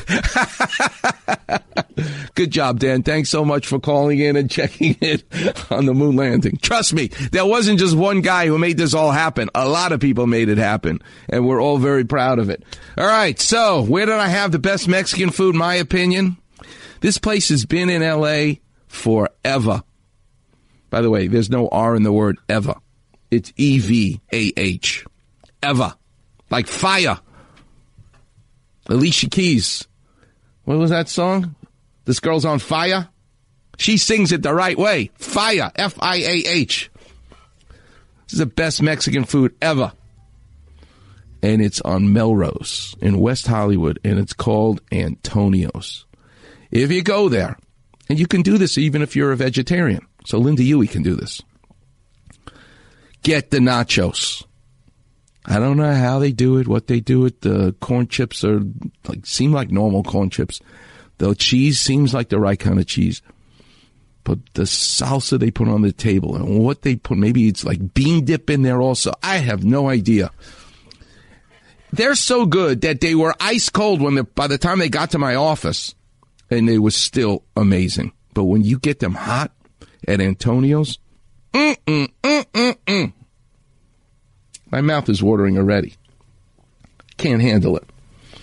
Good job, Dan. Thanks so much for calling in and checking in on the moon landing. Trust me, there wasn't just one guy who made this all happen. A lot of people made it happen, and we're all very proud of it. All right, so where did I have the best Mexican food, my opinion? This place has been in L A forever. By the way, there's no R in the word ever. It's E V A H. Ever. Like fire. Alicia Keys. What was that song? This Girl's on Fire? She sings it the right way. Fire. F I A H. This is the best Mexican food ever. And it's on Melrose in West Hollywood, and it's called Antonio's. If you go there, and you can do this even if you're a vegetarian. So Linda Huey can do this. Get the nachos. I don't know how they do it, what they do it. The corn chips are like seem like normal corn chips. The cheese seems like the right kind of cheese. But the salsa they put on the table and what they put, maybe it's like bean dip in there also. I have no idea. They're so good that they were ice cold when the, by the time they got to my office. And they were still amazing. But when you get them hot at Antonio's, mm, mm, mm, mm, mm. My mouth is watering already. Can't handle it.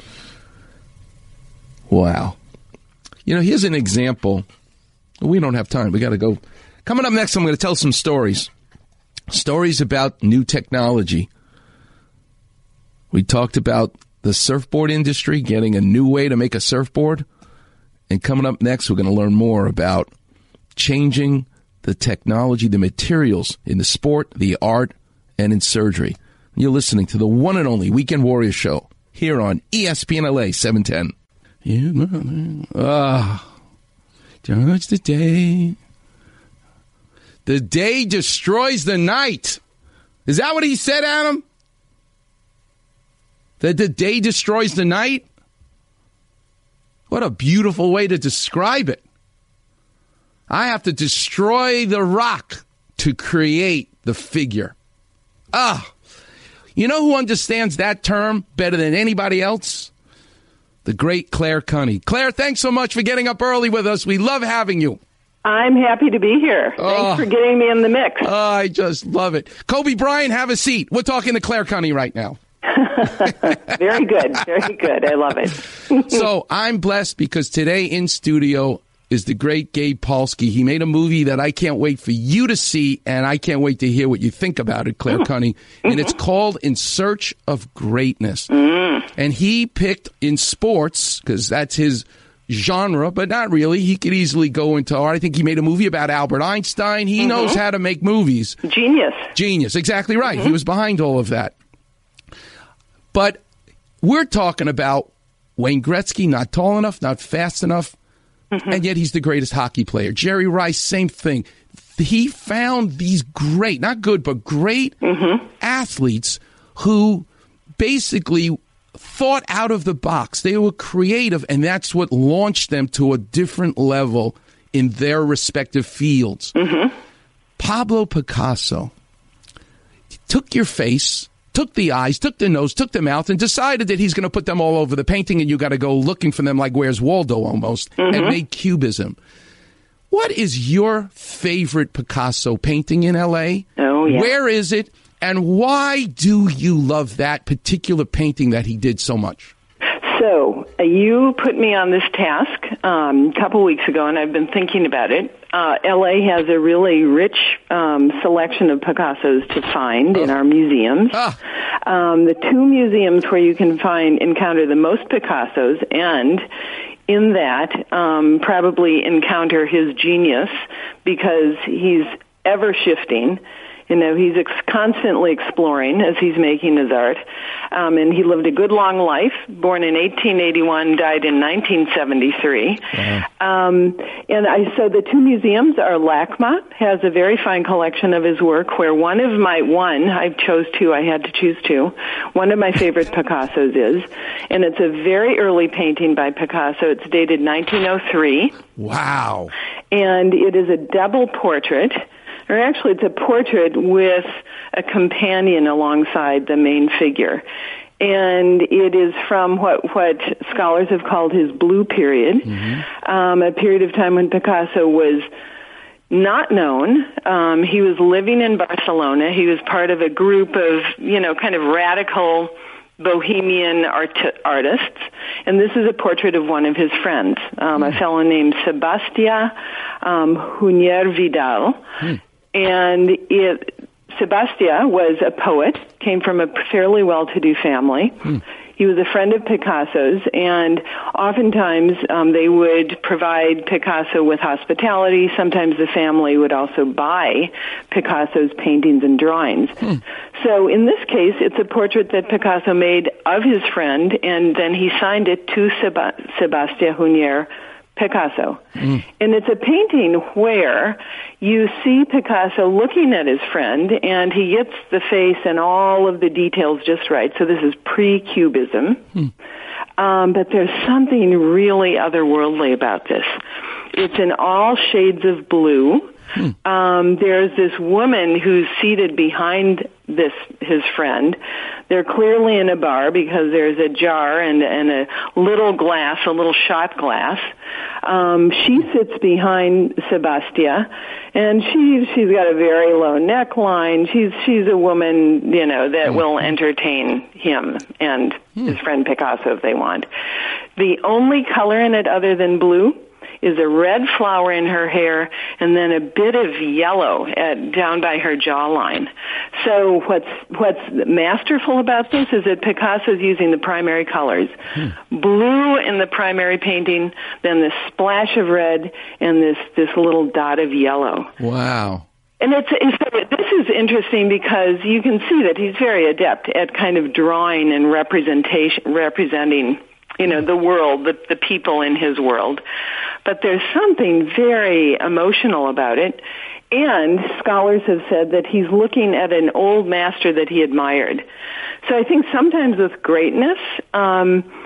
Wow. You know, here's an example. We don't have time. We got to go. Coming up next, I'm going to tell some stories. Stories about new technology. We talked about the surfboard industry getting a new way to make a surfboard. And coming up next, we're going to learn more about changing the technology, the materials in the sport, the art, and in surgery. You're listening to the one and only Weekend Warrior Show here on E S P N L A seven ten. Ah, judge the day. The day destroys the night. Is that what he said, Adam? That the day destroys the night? What a beautiful way to describe it. I have to destroy the rock to create the figure. Ah, you know who understands that term better than anybody else? The great Claire Cunny. Claire, thanks so much for getting up early with us. We love having you. I'm happy to be here. Oh. Thanks for getting me in the mix. Oh, I just love it. Kobe Bryant, have a seat. We're talking to Claire Cunny right now. Very good. Very good. I love it. So I'm blessed because today in studio is the great Gabe Polsky. He made a movie that I can't wait for you to see, and I can't wait to hear what you think about it, Claire Cunny. Mm-hmm. And it's called In Search of Greatness. Mm. And he picked in sports, because that's his genre, but not really. He could easily go into art. I think he made a movie about Albert Einstein. He mm-hmm. knows how to make movies. Genius. Genius. Exactly right. Mm-hmm. He was behind all of that. But we're talking about Wayne Gretzky, not tall enough, not fast enough, mm-hmm. and yet he's the greatest hockey player. Jerry Rice, same thing. He found these great, not good, but great mm-hmm. athletes who basically thought out of the box. They were creative, and that's what launched them to a different level in their respective fields. Mm-hmm. Pablo Picasso took your face, took the eyes, took the nose, took the mouth, and decided that he's going to put them all over the painting, and you got to go looking for them like Where's Waldo almost, mm-hmm. and made Cubism. What is your favorite Picasso painting in L A? Oh, yeah. Where is it, and why do you love that particular painting that he did so much? So, uh, you put me on this task um, a couple weeks ago, and I've been thinking about it. Uh, L A has a really rich um, selection of Picassos to find oh. in our museums. Ah. Um, the two museums where you can find encounter the most Picassos, and in that um, probably encounter his genius, because he's ever shifting. You know, he's ex- constantly exploring as he's making his art. Um, and he lived a good long life, born in eighteen eighty-one, died in nineteen seventy-three. Uh-huh. Um, and I, so the two museums are LACMA, has a very fine collection of his work, where one of my, one, I chose two, I had to choose two, one of my favorite Picassos is, and it's a very early painting by Picasso. It's dated nineteen oh three. Wow. And it is a double portrait. Or actually, it's a portrait with a companion alongside the main figure. And it is from what, what scholars have called his blue period, mm-hmm. um, a period of time when Picasso was not known. Um, he was living in Barcelona. He was part of a group of, you know, kind of radical bohemian art- artists, and this is a portrait of one of his friends, um, mm. a fellow named Sebastià um, Hunier Vidal. Mm. And it, Sebastià was a poet, came from a fairly well-to-do family. Hmm. He was a friend of Picasso's, and oftentimes um, they would provide Picasso with hospitality. Sometimes the family would also buy Picasso's paintings and drawings. Hmm. So in this case, it's a portrait that Picasso made of his friend, and then he signed it to Seb- Sebastià Hunier Picasso. Mm. And it's a painting where you see Picasso looking at his friend, and he gets the face and all of the details just right. So this is pre-Cubism. Mm. Um, but there's something really otherworldly about this. It's in all shades of blue. Hmm. Um, there's this woman who's seated behind this his friend. They're clearly in a bar because there's a jar and, and a little glass, a little shot glass. Um, she sits behind Sebastià, and she she's got a very low neckline. She's she's a woman, you know, that will entertain him and hmm. his friend Picasso if they want. The only color in it other than blue is a red flower in her hair and then a bit of yellow at, down by her jawline. So what's what's masterful about this is that Picasso's using the primary colors. Hmm. Blue in the primary painting, then this splash of red, and this, this little dot of yellow. Wow. And it's, it's this is interesting because you can see that he's very adept at kind of drawing and representation, representing you know, the world, the, the people in his world. But there's something very emotional about it. And scholars have said that he's looking at an old master that he admired. So I think sometimes with greatness, um,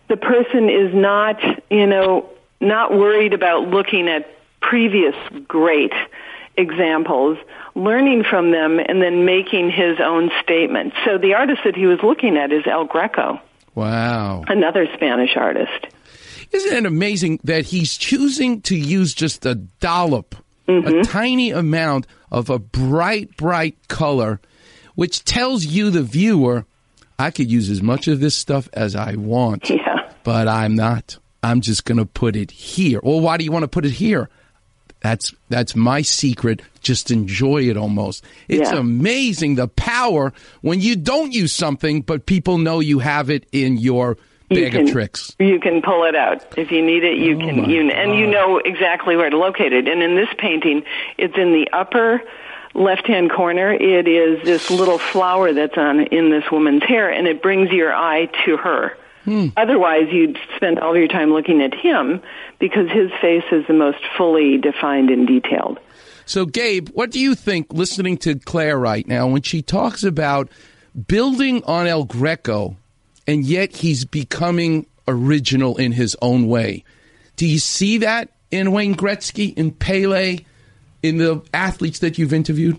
the person is not, you know, not worried about looking at previous great examples, learning from them, and then making his own statement. So the artist that he was looking at is El Greco. Wow. Another Spanish artist. Isn't it amazing that he's choosing to use just a dollop, mm-hmm. a tiny amount of a bright, bright color, which tells you, the viewer, I could use as much of this stuff as I want, yeah. but I'm not. I'm just going to put it here. Well, why do you want to put it here? That's that's my secret. Just enjoy it almost. It's yeah. amazing the power when you don't use something, but people know you have it in your you bag can, of tricks. You can pull it out. If you need it, you oh can. You, and you know exactly where to locate it. And in this painting, it's in the upper left-hand corner. It is this little flower that's on in this woman's hair, and it brings your eye to her. Hmm. Otherwise, you'd spend all your time looking at him because his face is the most fully defined and detailed. So, Gabe, what do you think, listening to Claire right now, when she talks about building on El Greco, and yet he's becoming original in his own way? Do you see that in Wayne Gretzky, in Pele, in the athletes that you've interviewed?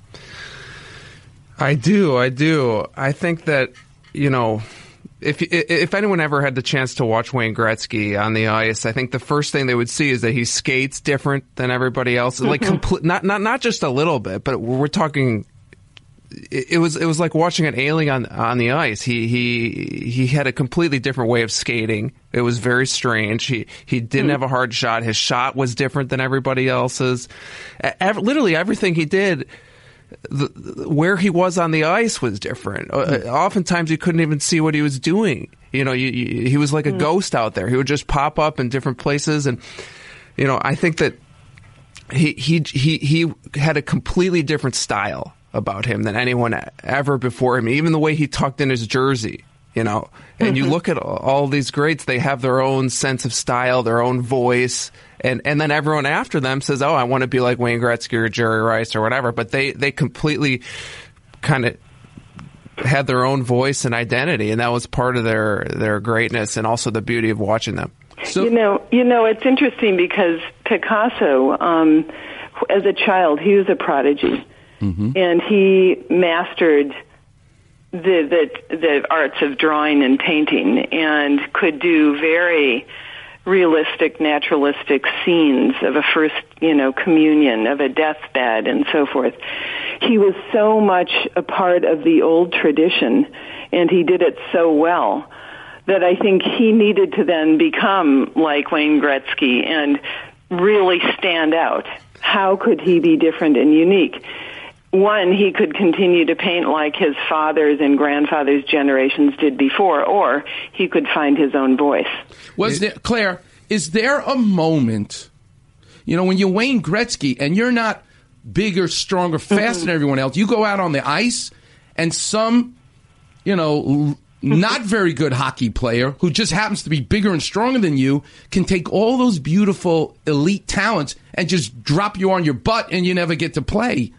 I do, I do. I think that, you know, if if anyone ever had the chance to watch Wayne Gretzky on the ice, I think the first thing they would see is that he skates different than everybody else. Mm-hmm. Like complete, not not not just a little bit, but we're talking. It, it was it was like watching an alien on on the ice. He he he had a completely different way of skating. It was very strange. He he didn't mm-hmm. have a hard shot. His shot was different than everybody else's. Every, literally everything he did. The, where he was on the ice was different. Uh, oftentimes you couldn't even see what he was doing. You know, you, you, he was like a mm. ghost out there. He would just pop up in different places. And, you know, I think that he, he, he, he had a completely different style about him than anyone ever before him. Even the way he tucked in his jersey, you know, and mm-hmm. you look at all, all these greats, they have their own sense of style, their own voice. And and then everyone after them says, oh, I want to be like Wayne Gretzky or Jerry Rice or whatever. But they, they completely kind of had their own voice and identity. And that was part of their, their greatness and also the beauty of watching them. So, you know, you know, it's interesting because Picasso, um, as a child, he was a prodigy. Mm-hmm. And he mastered the, the, the arts of drawing and painting and could do very realistic, naturalistic scenes of a first, you know, communion, of a deathbed, and so forth. He was so much a part of the old tradition, and he did it so well that I think he needed to then become like Wayne Gretzky and really stand out. How could he be different and unique? One, he could continue to paint like his father's and grandfather's generations did before, or he could find his own voice. Was there, Claire, is there a moment, you know, when you're Wayne Gretzky and you're not bigger, stronger, faster mm-hmm. than everyone else, you go out on the ice and some, you know, not very good hockey player who just happens to be bigger and stronger than you can take all those beautiful elite talents and just drop you on your butt and you never get to play.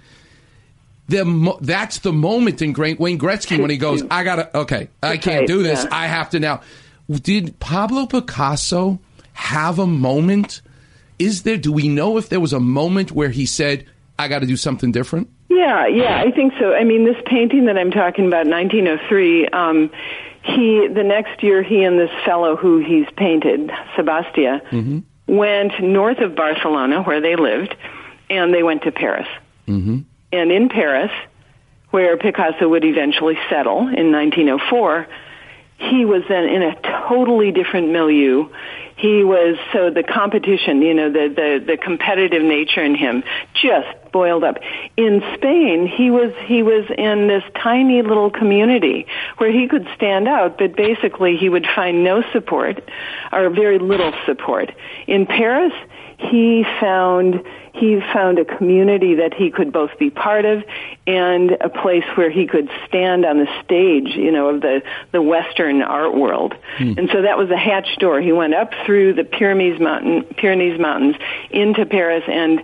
The, that's the moment in Wayne Gretzky when he goes, I gotta, okay, I can't do this. I have to now. Did Pablo Picasso have a moment? Is there, do we know if there was a moment where he said, I got to do something different? Yeah, yeah, I think so. I mean, this painting that I'm talking about, nineteen oh three, um, he, the next year, he and this fellow who he's painted, Sebastia, mm-hmm. went north of Barcelona, where they lived, and they went to Paris. Mm-hmm. And in Paris, where Picasso would eventually settle in nineteen oh four, he was then in a totally different milieu. He was, so the competition, you know, the, the, the competitive nature in him just boiled up. In Spain, he was, he was in this tiny little community where he could stand out, but basically he would find no support, or very little support. In Paris, he found he found a community that he could both be part of and a place where he could stand on the stage, you know, of the, the Western art world. Hmm. And so that was a hatch door. He went up through the Pyrenees Mountain, Pyrenees Mountains into Paris, and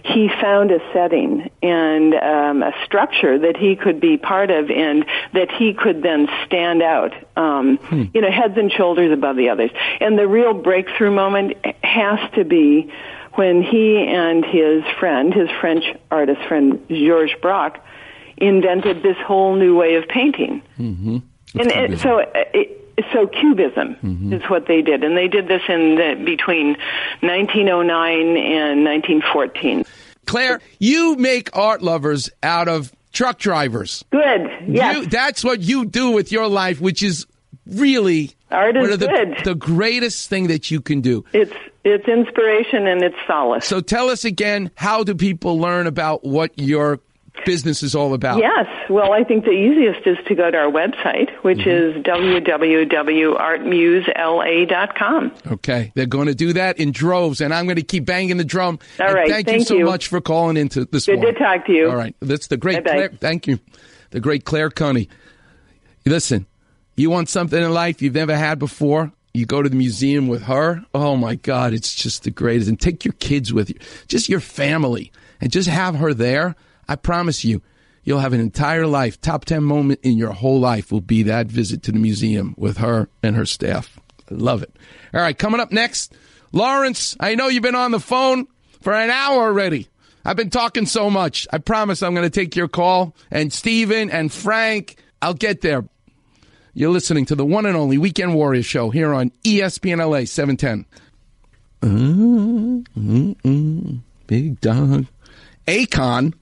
he found a setting and um, a structure that he could be part of and that he could then stand out, um, hmm. you know, heads and shoulders above the others. And the real breakthrough moment has to be when he and his friend, his French artist friend, Georges Braque, invented this whole new way of painting. Mm-hmm. And it, so it, So Cubism mm-hmm. is what they did, and they did this in the, between nineteen oh nine and nineteen fourteen. Claire, you make art lovers out of truck drivers. Good, yes. You, that's what you do with your life, which is really art is one of the, good. the greatest thing that you can do. It's it's inspiration and it's solace. So tell us again, how do people learn about what your business is all about? Yes. Well, I think the easiest is to go to our website, which mm-hmm. is w w w dot art muse l a dot com. Okay. They're going to do that in droves, and I'm going to keep banging the drum. All and right. Thank, thank you so you. much for calling into this Good morning. to talk to you. All right. That's the great Bye-bye. Claire. Thank you. The great Claire Coney. Listen, you want something in life you've never had before? You go to the museum with her. Oh, my God. It's just the greatest. And take your kids with you, just your family, and just have her there. I promise you, you'll have an entire life. Top ten moment in your whole life will be that visit to the museum with her and her staff. I love it. All right, coming up next, Lawrence, I know you've been on the phone for an hour already. I've been talking so much. I promise I'm going to take your call. And Stephen and Frank, I'll get there. You're listening to the one and only Weekend Warrior Show here on E S P N L A seven ten. Mm, mm, mm, big dog. Akon.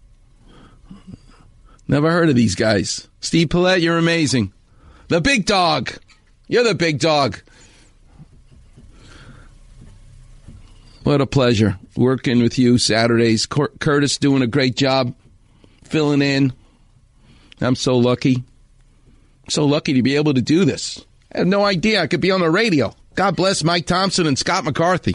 Never heard of these guys. Steve Paulette, you're amazing. The big dog. You're the big dog. What a pleasure working with you Saturdays. Cur- Curtis doing a great job filling in. I'm so lucky. So lucky to be able to do this. I had no idea I could be on the radio. God bless Mike Thompson and Scott McCarthy.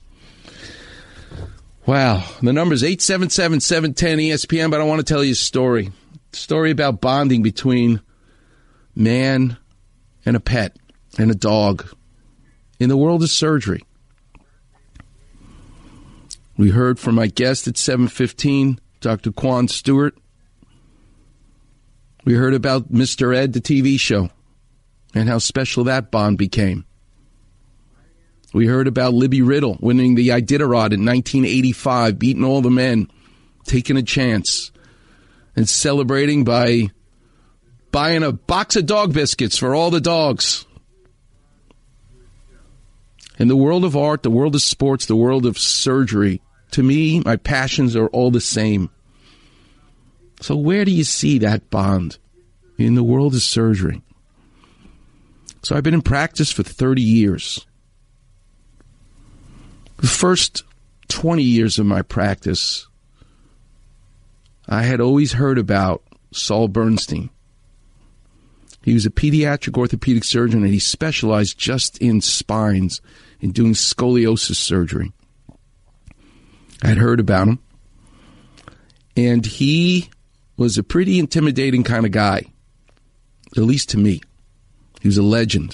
Wow. The number's eight seven seven, seven one zero, E S P N, but I want to tell you a story. Story about bonding between man and a pet and a dog in the world of surgery. We heard from my guest at seven fifteen, Doctor Quan Stewart. We heard about Mister Ed, the T V show, and how special that bond became. We heard about Libby Riddle winning the Iditarod in nineteen eighty-five, beating all the men, taking a chance, and celebrating by buying a box of dog biscuits for all the dogs. In the world of art, the world of sports, the world of surgery, to me, my passions are all the same. So where do you see that bond in the world of surgery? So I've been in practice for thirty years. The first twenty years of my practice, I had always heard about Saul Bernstein. He was a pediatric orthopedic surgeon, and he specialized just in spines, in doing scoliosis surgery. I had heard about him, and he was a pretty intimidating kind of guy, at least to me. He was a legend.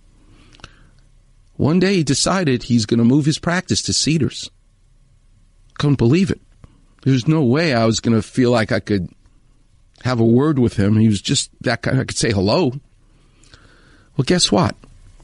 One day he decided he's going to move his practice to Cedars. Couldn't believe it. There's no way I was going to feel like I could have a word with him. He was just that kind. I could say hello. Well, guess what?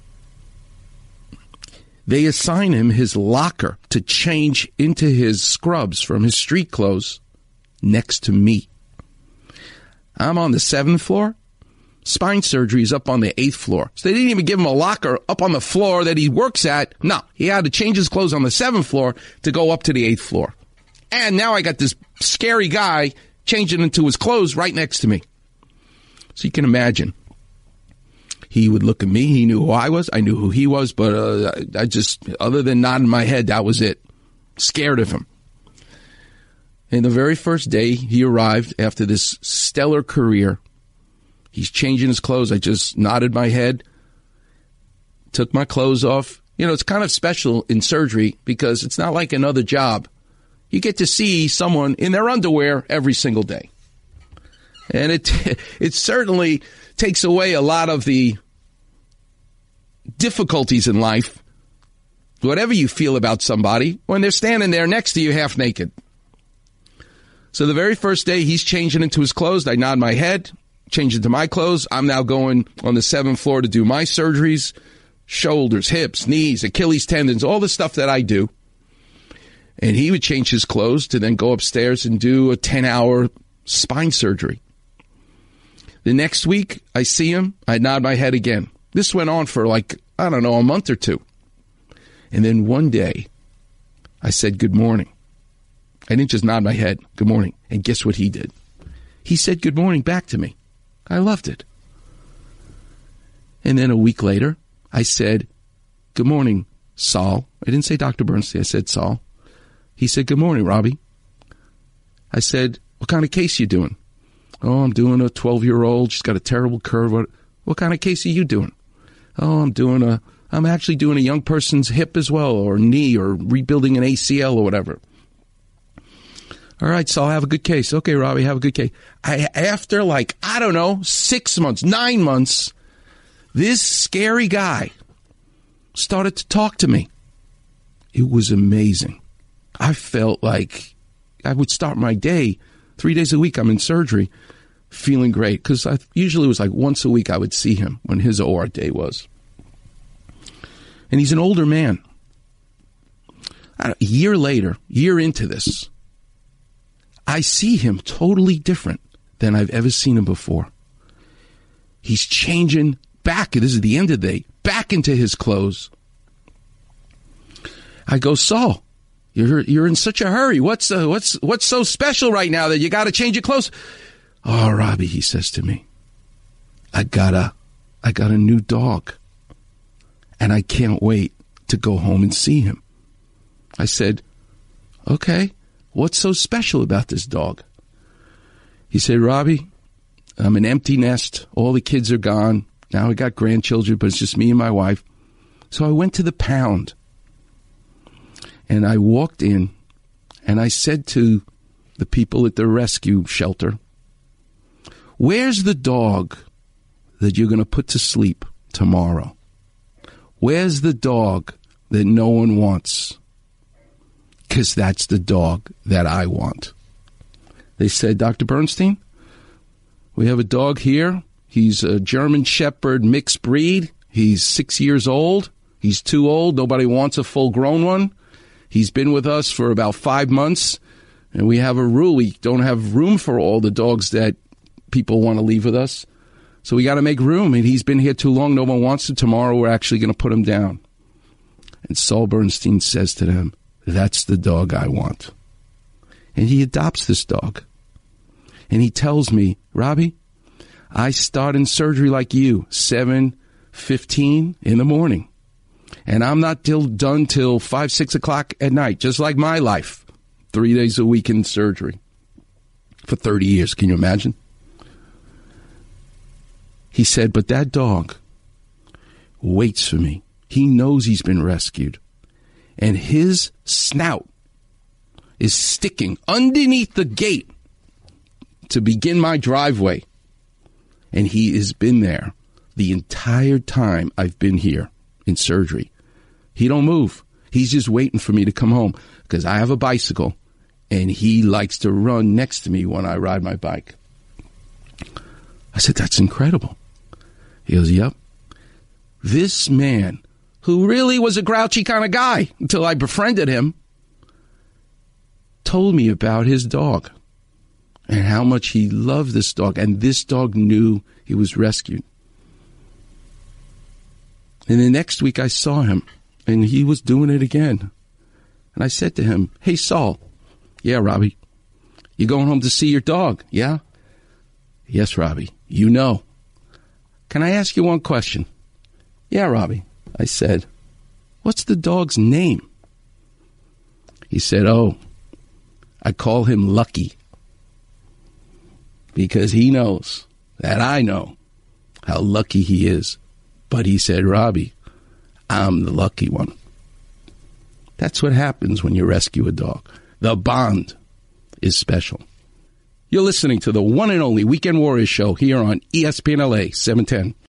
They assign him his locker to change into his scrubs from his street clothes next to me. I'm on the seventh floor. Spine surgery is up on the eighth floor. So they didn't even give him a locker up on the floor that he works at. No, he had to change his clothes on the seventh floor to go up to the eighth floor. And now I got this scary guy changing into his clothes right next to me. So you can imagine. He would look at me. He knew who I was. I knew who he was. But uh, I just, other than nodding my head, that was it. Scared of him. And the very first day he arrived after this stellar career, he's changing his clothes. I just nodded my head, took my clothes off. You know, it's kind of special in surgery because it's not like another job. You get to see someone in their underwear every single day. And it it certainly takes away a lot of the difficulties in life, whatever you feel about somebody, when they're standing there next to you half naked. So the very first day, he's changing into his clothes. I nod my head, change into my clothes. I'm now going on the seventh floor to do my surgeries, shoulders, hips, knees, Achilles tendons, all the stuff that I do. And he would change his clothes to then go upstairs and do a ten-hour spine surgery. The next week, I see him. I nod my head again. This went on for like, I don't know, a month or two. And then one day, I said, good morning. I didn't just nod my head, good morning. And guess what he did? He said good morning back to me. I loved it. And then a week later, I said, good morning, Saul. I didn't say Doctor Bernstein. I said Saul. He said, good morning, Robbie. I said, what kind of case you doing? Oh, I'm doing a twelve-year-old. She's got a terrible curve. What, what kind of case are you doing? Oh, I'm doing a, I'm actually doing a young person's hip as well, or knee, or rebuilding an A C L or whatever. All right, so I'll have a good case. Okay, Robbie, have a good case. I, after like, I don't know, six months, nine months, this scary guy started to talk to me. It was amazing. I felt like I would start my day, three days a week I'm in surgery, feeling great. Because I usually it was like once a week I would see him when his O R day was. And he's an older man. A year later, year into this, I see him totally different than I've ever seen him before. He's changing back, this is the end of the day, back into his clothes. I go, Saul, you're you're in such a hurry. What's uh, what's what's so special right now that you got to change your clothes? Oh, Robbie, he says to me, I got a I got a new dog, and I can't wait to go home and see him. I said, okay, what's so special about this dog? He said, Robbie, I'm an empty nest. All the kids are gone. Now I got grandchildren, but it's just me and my wife. So I went to the pound. And I walked in, and I said to the people at the rescue shelter, where's the dog that you're going to put to sleep tomorrow? Where's the dog that no one wants? Because that's the dog that I want. They said, Doctor Bernstein, we have a dog here. He's a German Shepherd mixed breed. He's six years old. He's too old. Nobody wants a full-grown one. He's been with us for about five months, and we have a rule. We don't have room for all the dogs that people want to leave with us. So we got to make room, and he's been here too long. No one wants him. Tomorrow we're actually going to put him down. And Saul Bernstein says to them, that's the dog I want. And he adopts this dog. And he tells me, Robbie, I start in surgery like you, seven fifteen in the morning. And I'm not till done till five, six o'clock at night, just like my life. Three days a week in surgery for thirty years. Can you imagine? He said, but that dog waits for me. He knows he's been rescued. And his snout is sticking underneath the gate to begin my driveway. And he has been there the entire time I've been here in surgery. He don't move. He's just waiting for me to come home because I have a bicycle and he likes to run next to me when I ride my bike. I said, that's incredible. He goes, yep. This man, who really was a grouchy kind of guy until I befriended him, told me about his dog and how much he loved this dog. And this dog knew he was rescued. And the next week I saw him, and he was doing it again. And I said to him, hey, Saul. Yeah, Robbie. You going home to see your dog? Yeah? Yes, Robbie. You know. Can I ask you one question? Yeah, Robbie. I said, what's the dog's name? He said, oh, I call him Lucky. Because he knows that I know how lucky he is. But he said, Robbie, I'm the lucky one. That's what happens when you rescue a dog. The bond is special. You're listening to the one and only Weekend Warriors show here on E S P N L A seven ten.